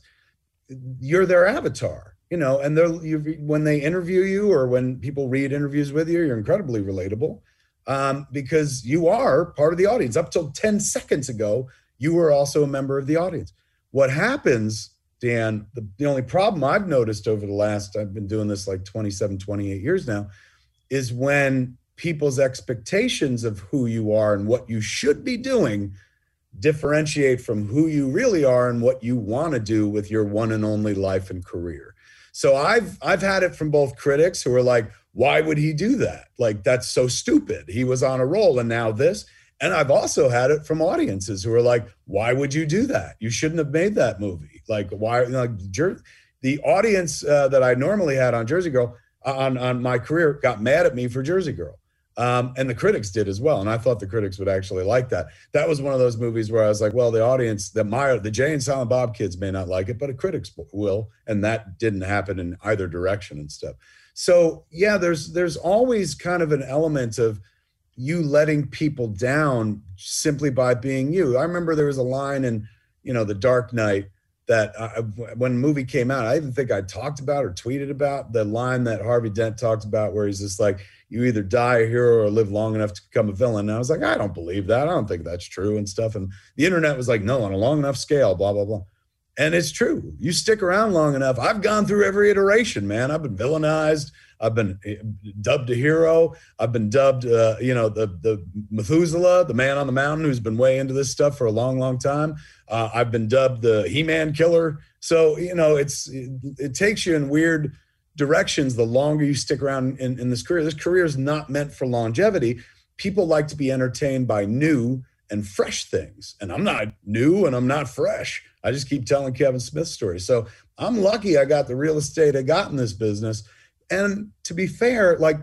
you're their avatar. You know, and they're you, when they interview you or when people read interviews with you, you're incredibly relatable um, because you are part of the audience. Up till ten seconds ago, you were also a member of the audience. What happens, Dan, the, the only problem I've noticed over the last, I've been doing this like twenty-seven, twenty-eight years now, is when people's expectations of who you are and what you should be doing differentiate from who you really are and what you want to do with your one and only life and career. So I've I've had it from both critics who are like, why would he do that? Like, that's so stupid. He was on a roll and now this. And I've also had it from audiences who are like, why would you do that? You shouldn't have made that movie. Like, why? Like, Jer- the audience uh, that I normally had on Jersey Girl, on, on my career, got mad at me for Jersey Girl. Um, and the critics did as well. And I thought the critics would actually like that. That was one of those movies where I was like, well, the audience, the my, the Jay and Silent Bob kids may not like it, but the critics will. And that didn't happen in either direction and stuff. So yeah, there's, there's always kind of an element of you letting people down simply by being you. I remember there was a line in, you know, The Dark Knight that I, when the movie came out, I even think I talked about or tweeted about the line that Harvey Dent talked about where he's just like, you either die a hero or live long enough to become a villain. And I was like, I don't believe that. I don't think that's true and stuff. And the internet was like, no, on a long enough scale, blah, blah, blah. And it's true. You stick around long enough. I've gone through every iteration, man. I've been villainized. I've been dubbed a hero. I've been dubbed, uh, you know, the the Methuselah, the man on the mountain who's been way into this stuff for a long, long time. Uh, I've been dubbed the He-Man killer. So, you know, it's it, it takes you in weird directions the longer you stick around in, in this career. This career is not meant for longevity. People like to be entertained by new and fresh things. And I'm not new and I'm not fresh. I just keep telling Kevin Smith stories. So I'm lucky I got the real estate I got in this business. And to be fair, like,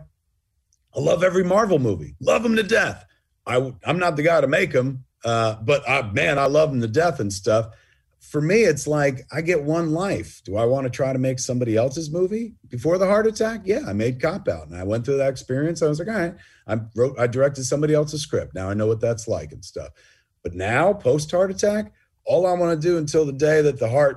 I love every Marvel movie, love them to death. I, I'm not the guy to make them, uh, but I, man, I love them to death and stuff. For me, it's like, I get one life. Do I want to try to make somebody else's movie? Before the heart attack? Yeah, I made Cop Out and I went through that experience. I was like, all right, I wrote, I directed somebody else's script. Now I know what that's like and stuff. But now, post heart attack, all I want to do until the day that the heart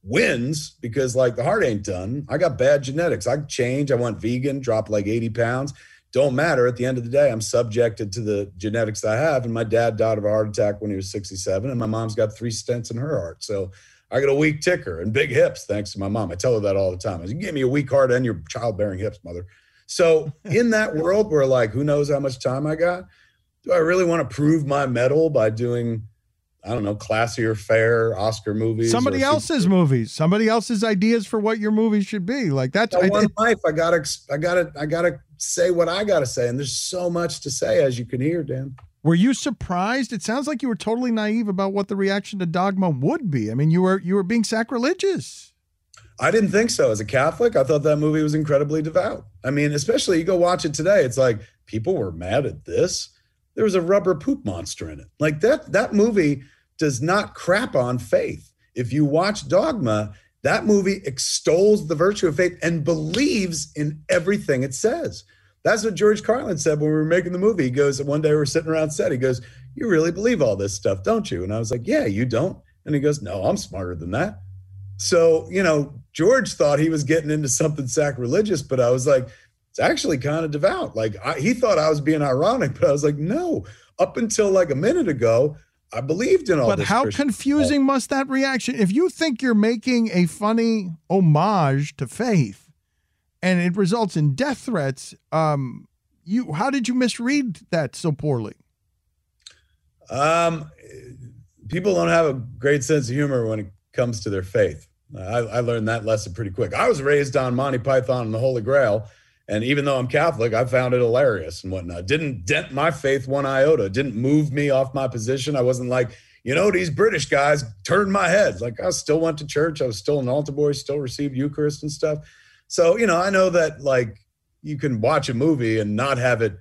wins because like the heart ain't done. I got bad genetics. I change. I went vegan, dropped like eighty pounds. Don't matter. At the end of the day, I'm subjected to the genetics I have. And my dad died of a heart attack when he was sixty-seven. And my mom's got three stents in her heart. So I got a weak ticker and big hips, thanks to my mom. I tell her that all the time. I said, you gave me a weak heart and your childbearing hips, mother. So in that world where like, who knows how much time I got? Do I really want to prove my mettle by doing, I don't know, classier, fair Oscar movies? Somebody else's movies, somebody else's ideas for what your movies should be. Like that's I, one it, life. I gotta, I gotta, I gotta say what I gotta say. And there's so much to say, as you can hear, Dan. Were you surprised? It sounds like you were totally naive about what the reaction to Dogma would be. I mean, you were, you were being sacrilegious. I didn't think so. As a Catholic, I thought that movie was incredibly devout. I mean, especially you go watch it today. It's like people were mad at this. There was a rubber poop monster in it. Like that, that movie does not crap on faith. If you watch Dogma, that movie extols the virtue of faith and believes in everything it says. That's what George Carlin said when we were making the movie. He goes, one day we were sitting around set. He goes, you really believe all this stuff, don't you? And I was like, yeah, you don't. And he goes, no, I'm smarter than that. So, you know, George thought he was getting into something sacrilegious, but I was like, it's actually kind of devout. Like I, he thought I was being ironic, but I was like, no, up until like a minute ago, I believed in all but this. But how Christian confusing stuff. must that reaction? If you think you're making a funny homage to faith and it results in death threats, um, you how did you misread that so poorly? Um, people don't have a great sense of humor when it comes to their faith. I, I learned that lesson pretty quick. I was raised on Monty Python and the Holy Grail. And even though I'm Catholic, I found it hilarious and whatnot. Didn't dent my faith one iota. Didn't move me off my position. I wasn't like, you know, these British guys turned my head. Like I still went to church. I was still an altar boy, still received Eucharist and stuff. So, you know, I know that like you can watch a movie and not have it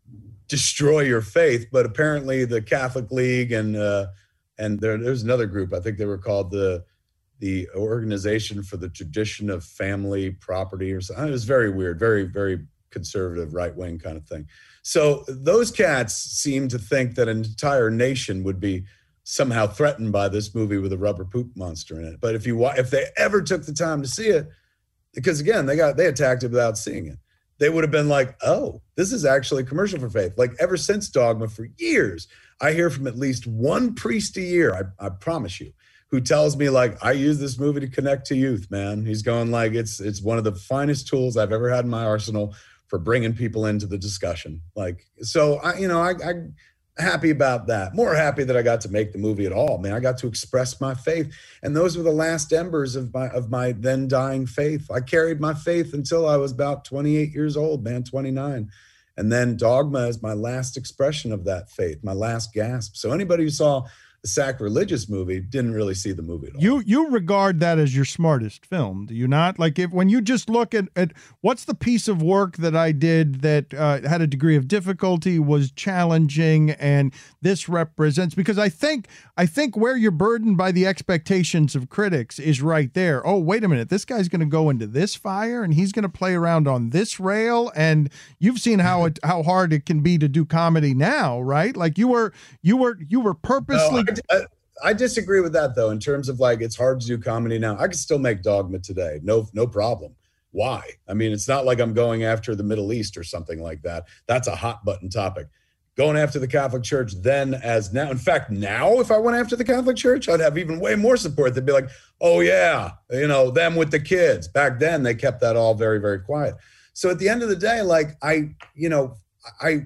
destroy your faith. But apparently the Catholic League and uh, and there, there's another group, I think they were called the the Organization for the Tradition of Family Property or something. It was very weird, very, very conservative, right-wing kind of thing. So those cats seem to think that an entire nation would be somehow threatened by this movie with a rubber poop monster in it. But if you if they ever took the time to see it, because again, they got they attacked it without seeing it, they would have been like, oh, this is actually a commercial for faith. Like ever since Dogma, for years, I hear from at least one priest a year, I, I promise you, who tells me like, I use this movie to connect to youth, man. He's going like, it's it's one of the finest tools I've ever had in my arsenal for bringing people into the discussion. Like, so I, you know, I, I'm happy about that. More happy that I got to make the movie at all, man. I got to express my faith. And those were the last embers of my, of my then dying faith. I carried my faith until I was about twenty-eight years old, man, twenty-nine. And then Dogma is my last expression of that faith, my last gasp. So anybody who saw the sacrilegious movie didn't really see the movie at all. You you regard that as your smartest film, do you not? Like if when you just look at, at what's the piece of work that I did that uh, had a degree of difficulty, was challenging, and this represents, because I think I think where you're burdened by the expectations of critics is right there. Oh, wait a minute, this guy's going to go into this fire and he's going to play around on this rail, and you've seen how it how hard it can be to do comedy now, right? Like you were you were you were purposely. No, I, I disagree with that though, in terms of like, it's hard to do comedy now. I can still make Dogma today. No, no problem. Why? I mean, it's not like I'm going after the Middle East or something like that. That's a hot button topic. Going after the Catholic Church then as now. In fact, now if I went after the Catholic Church, I'd have even way more support. They'd be like, oh yeah, you know, them with the kids. Back then they kept that all very, very quiet. So at the end of the day, like I, you know, I,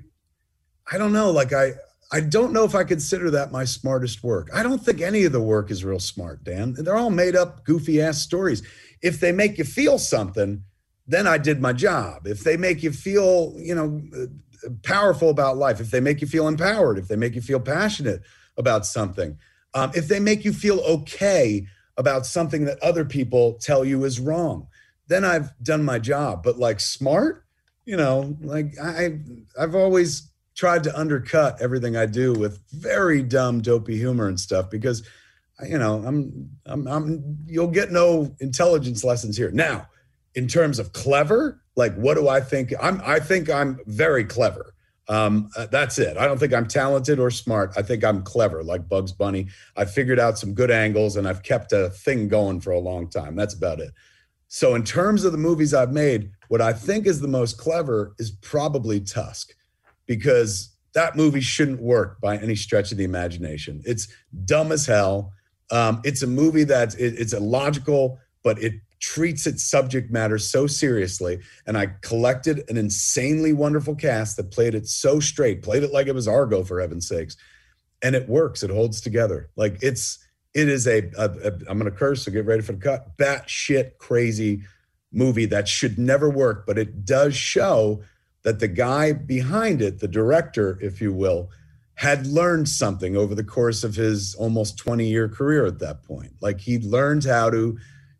I don't know, like I, I don't know if I consider that my smartest work. I don't think any of the work is real smart, Dan. They're all made up, goofy ass stories. If they make you feel something, then I did my job. If they make you feel, you know, powerful about life, if they make you feel empowered, if they make you feel passionate about something, um, if they make you feel okay about something that other people tell you is wrong, then I've done my job. But like smart, you know, like I, I've always tried to undercut everything I do with very dumb, dopey humor and stuff, because, you know, I'm, I'm, I'm, you'll get no intelligence lessons here. Now, in terms of clever, like, what do I think? I'm, I think I'm very clever. Um, uh, that's it. I don't think I'm talented or smart. I think I'm clever, like Bugs Bunny. I figured out some good angles, and I've kept a thing going for a long time. That's about it. So in terms of the movies I've made, what I think is the most clever is probably Tusk, because that movie shouldn't work by any stretch of the imagination. It's dumb as hell. Um, it's a movie that it, it's illogical, but it treats its subject matter so seriously. And I collected an insanely wonderful cast that played it so straight, played it like it was Argo, for heaven's sakes. And it works. It holds together. Like it's, it is a, a, a I'm going to curse, so get ready for the cut, batshit crazy movie that should never work. But it does show that the guy behind it, the director, if you will, had learned something over the course of his almost twenty year career at that point. Like he learned how to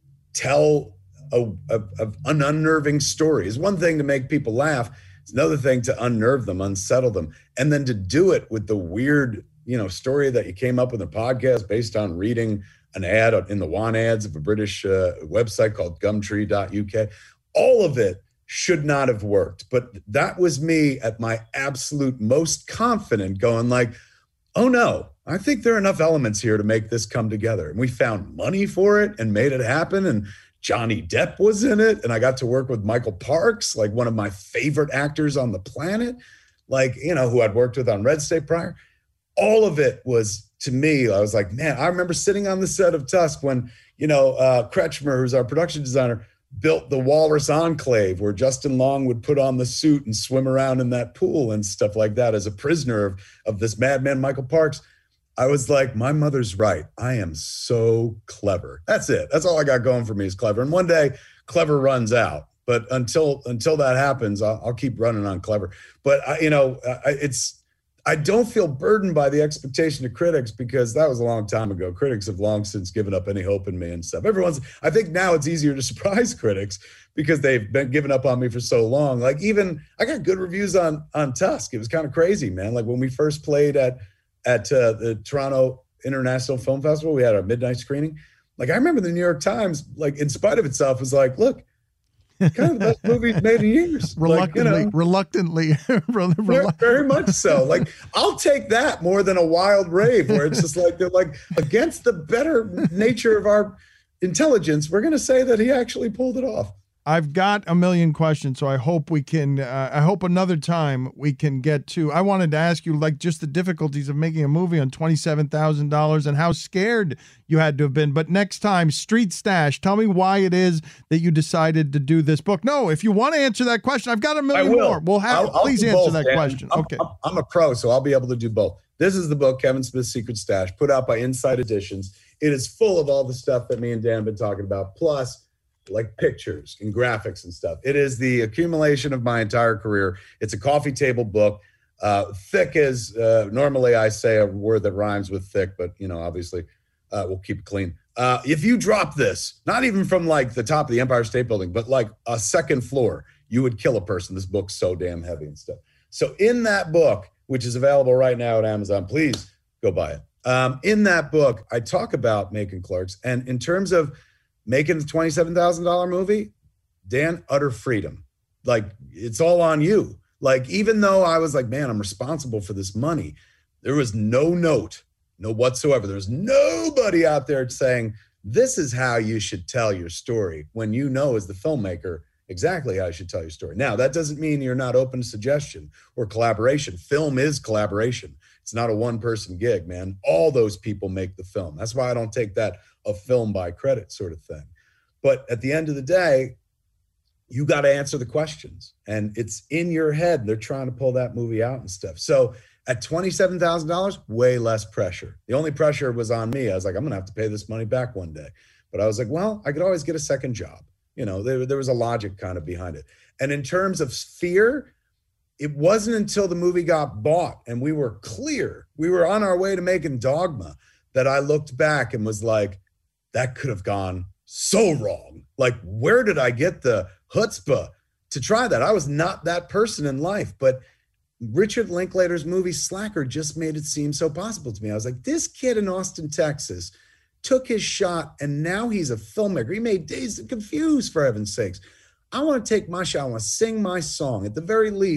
tell a, a, a, an unnerving story. It's one thing to make people laugh. It's another thing to unnerve them, unsettle them. And then to do it with the weird, you know, story that you came up with a podcast based on reading an ad in the want ads of a British uh, website called gumtree dot U K. All of it should not have worked. But that was me at my absolute most confident, going like, oh no, I think there are enough elements here to make this come together. And we found money for it and made it happen. And Johnny Depp was in it. And I got to work with Michael Parks, like one of my favorite actors on the planet, like, you know, who I'd worked with on Red State prior. All of it was, to me, I was like, man, I remember sitting on the set of Tusk when, you know, uh, Kretschmer, who's our production designer, built the Walrus Enclave, where Justin Long would put on the suit and swim around in that pool and stuff like that as a prisoner of, of this madman, Michael Parks. I was like, my mother's right. I am so clever. That's it. That's all I got going for me is clever. And one day, clever runs out. But until until that happens, I'll, I'll keep running on clever. But, I, you know, I, it's I don't feel burdened by the expectation of critics, because that was a long time ago. Critics have long since given up any hope in me and stuff. Everyone's, I think now it's easier to surprise critics because they've been giving up on me for so long. Like even, I got good reviews on on Tusk. It was kind of crazy, man. Like when we first played at at uh, the Toronto International Film Festival, we had our midnight screening. Like I remember the New York Times, like in spite of itself, was like, look, kind of the best movie made in years. Reluctantly, like, you know, reluctantly, very, very much so. Like, I'll take that more than a wild rave where it's just like, they're like, against the better nature of our intelligence, we're going to say that he actually pulled it off. I've got a million questions, so I hope we can, uh, I hope another time we can get to, I wanted to ask you, like, just the difficulties of making a movie on twenty-seven thousand dollars and how scared you had to have been. But next time, Street Stash, tell me why it is that you decided to do this book. No, if you want to answer that question, I've got a million more. We'll have, I'll, I'll please answer both, that Dan. question. I'm, Okay. I'm, I'm a pro, so I'll be able to do both. This is the book, Kevin Smith's Secret Stash, put out by Inside Editions. It is full of all the stuff that me and Dan have been talking about, plus like pictures and graphics and stuff. It is the accumulation of my entire career. It's a coffee table book, uh, thick as, uh, normally I say a word that rhymes with thick, but you know, obviously uh, we'll keep it clean. Uh, if you drop this, not even from like the top of the Empire State Building, but like a second floor, you would kill a person. This book's so damn heavy and stuff. So in that book, which is available right now at Amazon, please go buy it. Um, in that book, I talk about making Clerks. And in terms of making the twenty-seven thousand dollars movie, Dan, utter freedom. Like, it's all on you. Like, even though I was like, man, I'm responsible for this money, there was no note, no whatsoever. There's nobody out there saying, this is how you should tell your story, when you know as the filmmaker exactly how you should tell your story. Now, that doesn't mean you're not open to suggestion or collaboration. Film is collaboration. It's not a one-person gig, man. All those people make the film. That's why I don't take that a film by credit sort of thing. But at the end of the day, you got to answer the questions. And it's in your head. They're trying to pull that movie out and stuff. So at twenty-seven thousand dollars, way less pressure. The only pressure was on me. I was like, I'm going to have to pay this money back one day. But I was like, well, I could always get a second job. You know, there, there was a logic kind of behind it. And in terms of fear, it wasn't until the movie got bought and we were clear, we were on our way to making Dogma, that I looked back and was like, that could have gone so wrong. Like, where did I get the chutzpah to try that? I was not that person in life, but Richard Linklater's movie Slacker just made it seem so possible to me. I was like, this kid in Austin, Texas took his shot and now he's a filmmaker. He made Dazed and Confused, for heaven's sakes. I want to take my shot. I want to sing my song. At the very least,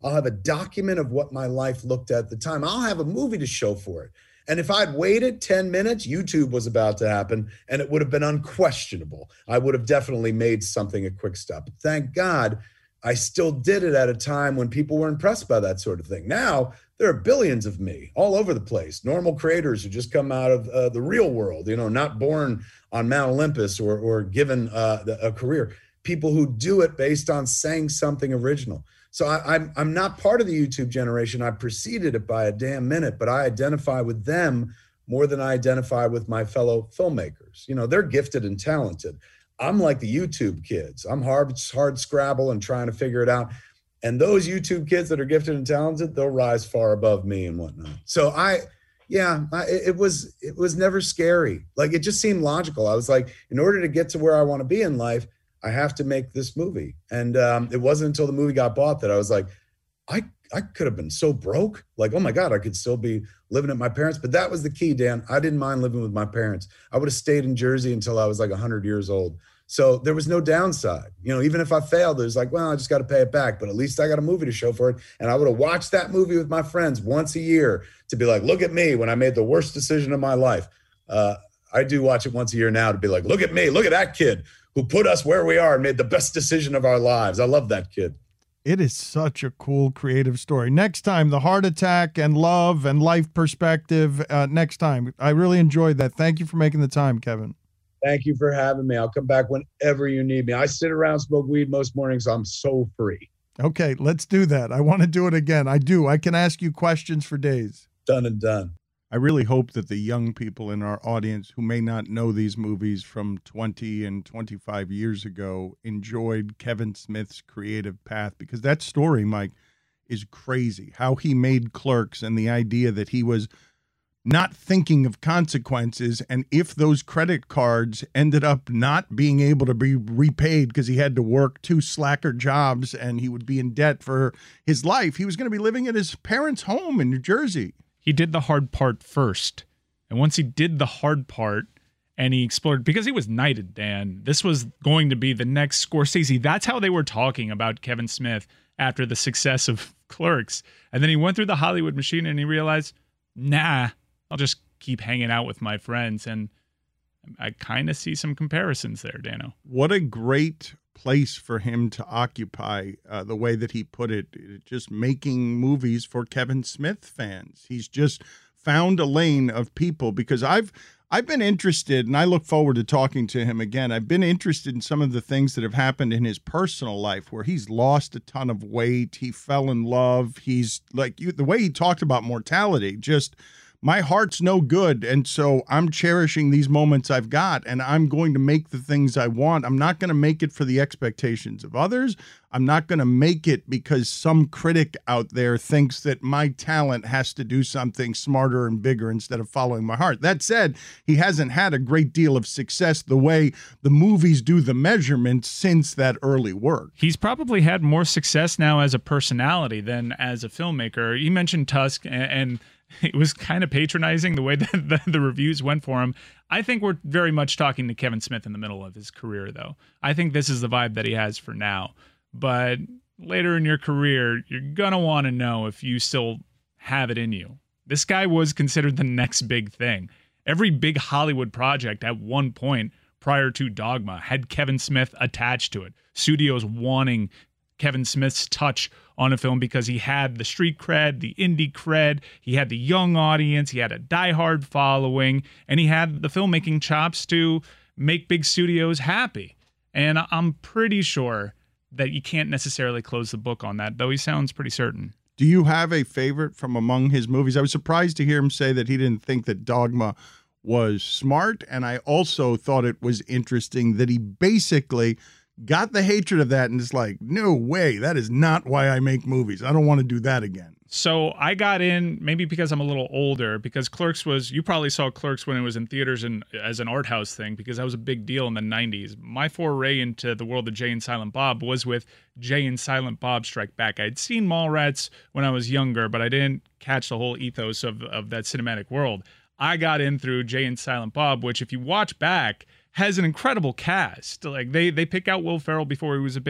I'll have a document of what my life looked at the time. I'll have a movie to show for it. And if I'd waited ten minutes, YouTube was about to happen, and it would have been unquestionable. I would have definitely made something a quick stop. But thank God I still did it at a time when people were impressed by that sort of thing. Now, there are billions of me all over the place, normal creators who just come out of uh, the real world, you know, not born on Mount Olympus or, or given uh, a career. People who do it based on saying something original. So I, I'm I'm not part of the YouTube generation. I preceded it by a damn minute, but I identify with them more than I identify with my fellow filmmakers. You know, they're gifted and talented. I'm like the YouTube kids. I'm hard, hard scrabble and trying to figure it out. And those YouTube kids that are gifted and talented, they'll rise far above me and whatnot. So I, yeah, I, it was it was never scary. Like, it just seemed logical. I was like, in order to get to where I want to be in life, I have to make this movie. And um, it wasn't until the movie got bought that I was like, I I could have been so broke. Like, oh my God, I could still be living at my parents'. But that was the key, Dan. I didn't mind living with my parents. I would have stayed in Jersey until I was like one hundred years old. So there was no downside. You know, even if I failed, it was like, well, I just got to pay it back. But at least I got a movie to show for it. And I would have watched that movie with my friends once a year to be like, look at me when I made the worst decision of my life. Uh, I do watch it once a year now to be like, look at me, look at that kid who put us where we are and made the best decision of our lives. I love that kid. It is such a cool, creative story. Next time, the heart attack and love and life perspective. Uh, next time. I really enjoyed that. Thank you for making the time, Kevin. Thank you for having me. I'll come back whenever you need me. I sit around, smoke weed most mornings. So I'm so free. Okay, let's do that. I want to do it again. I do. I can ask you questions for days. Done and done. I really hope that the young people in our audience who may not know these movies from twenty and twenty-five years ago enjoyed Kevin Smith's creative path, because that story, Mike, is crazy. How he made Clerks and the idea that he was not thinking of consequences, and if those credit cards ended up not being able to be repaid because he had to work two slacker jobs and he would be in debt for his life, he was going to be living at his parents' home in New Jersey. He did the hard part first. And once he did the hard part and he explored, because he was knighted, Dan, this was going to be the next Scorsese. That's how they were talking about Kevin Smith after the success of Clerks. And then he went through the Hollywood machine and he realized, nah, I'll just keep hanging out with my friends. And I kind of see some comparisons there, Dano. What a great place for him to occupy, uh, the way that he put it, just making movies for Kevin Smith fans. He's just found a lane of people, because I've I've been interested, and I look forward to talking to him again. I've been interested in some of the things that have happened in his personal life, where he's lost a ton of weight, he fell in love, he's like, you, the way he talked about mortality, just, my heart's no good, and so I'm cherishing these moments I've got, and I'm going to make the things I want. I'm not going to make it for the expectations of others. I'm not going to make it because some critic out there thinks that my talent has to do something smarter and bigger instead of following my heart. That said, he hasn't had a great deal of success the way the movies do the measurement since that early work. He's probably had more success now as a personality than as a filmmaker. You mentioned Tusk, and, and it was kind of patronizing the way that the, the reviews went for him. I think we're very much talking to Kevin Smith in the middle of his career, though. I think this is the vibe that he has for now. But later in your career, you're going to want to know if you still have it in you. This guy was considered the next big thing. Every big Hollywood project at one point prior to Dogma had Kevin Smith attached to it. Studios wanting Kevin Smith's touch on a film because he had the street cred, the indie cred, he had the young audience, he had a diehard following, and he had the filmmaking chops to make big studios happy. And I'm pretty sure that you can't necessarily close the book on that, though he sounds pretty certain. Do you have a favorite from among his movies? I was surprised to hear him say that he didn't think that Dogma was smart, and I also thought it was interesting that he basically got the hatred of that and is like, no way, that is not why I make movies. I don't want to do that again. So I got in, maybe because I'm a little older, because Clerks was, you probably saw Clerks when it was in theaters and as an art house thing, because that was a big deal in the nineties. My foray into the world of Jay and Silent Bob was with Jay and Silent Bob Strike Back. I'd seen Mallrats when I was younger, but I didn't catch the whole ethos of, of that cinematic world. I got in through Jay and Silent Bob, which if you watch back, has an incredible cast. Like they they pick out Will Ferrell before he was a big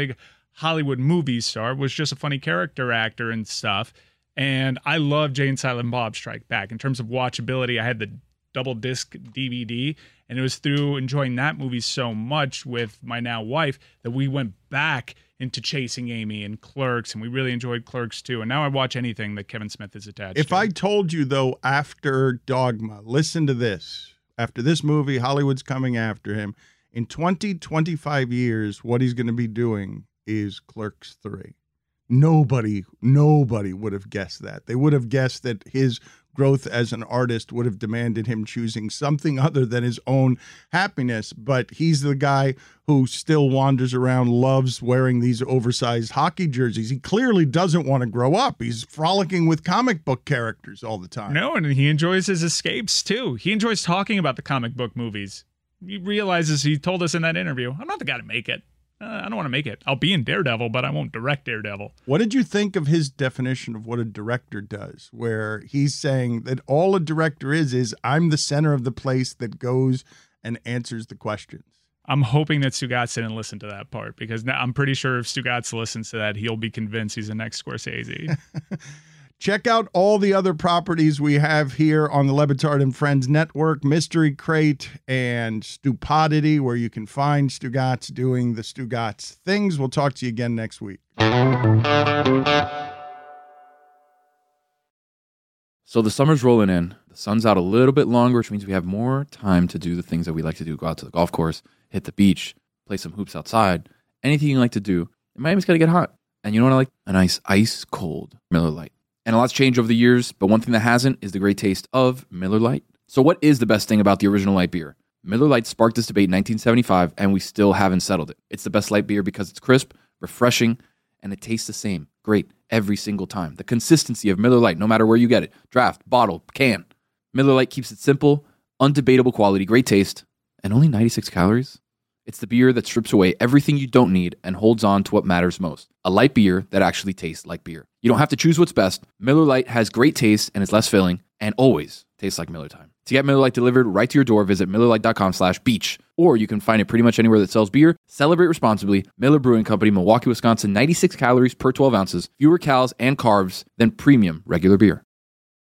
Hollywood movie star, was just a funny character actor and stuff. And I love Jay and Silent Bob Strike Back. In terms of watchability, I had the double disc D V D, and it was through enjoying that movie so much with my now wife that we went back into Chasing Amy and Clerks, and we really enjoyed Clerks too. And now I watch anything that Kevin Smith is attached if to. I told you, though, after Dogma, listen to this, after this movie, Hollywood's coming after him, in twenty, twenty-five years, what he's going to be doing is Clerks three. Nobody, nobody would have guessed that. They would have guessed that his growth as an artist would have demanded him choosing something other than his own happiness. But he's the guy who still wanders around, loves wearing these oversized hockey jerseys. He clearly doesn't want to grow up. He's frolicking with comic book characters all the time. No, and he enjoys his escapes too. He enjoys talking about the comic book movies. He realizes, he told us in that interview, I'm not the guy to make it. Uh, I don't want to make it. I'll be in Daredevil, but I won't direct Daredevil. What did you think of his definition of what a director does, where he's saying that all a director is, is I'm the center of the place that goes and answers the questions? I'm hoping that Stugatz didn't listen to that part, because now I'm pretty sure if Stugatz listens to that, he'll be convinced he's the next Scorsese. Check out all the other properties we have here on the Le Batard and Friends Network, Mystery Crate and Stupodity, where you can find Stugatz doing the Stugatz things. We'll talk to you again next week. So the summer's rolling in. The sun's out a little bit longer, which means we have more time to do the things that we like to do. Go out to the golf course, hit the beach, play some hoops outside. Anything you like to do. And Miami's got to get hot. And you know what I like? A nice ice cold Miller Lite. And a lot's changed over the years, but one thing that hasn't is the great taste of Miller Lite. So what is the best thing about the original light beer? Miller Lite sparked this debate in nineteen seventy-five, and we still haven't settled it. It's the best light beer because it's crisp, refreshing, and it tastes the same. Great every single time. The consistency of Miller Lite, no matter where you get it, draft, bottle, can. Miller Lite keeps it simple, undebatable quality, great taste, and only ninety-six calories. It's the beer that strips away everything you don't need and holds on to what matters most. A light beer that actually tastes like beer. You don't have to choose what's best. Miller Lite has great taste and is less filling and always tastes like Miller time. To get Miller Lite delivered right to your door, visit MillerLite.com slash beach. Or you can find it pretty much anywhere that sells beer. Celebrate responsibly. Miller Brewing Company, Milwaukee, Wisconsin. ninety-six calories per twelve ounces. Fewer calories and carbs than premium regular beer.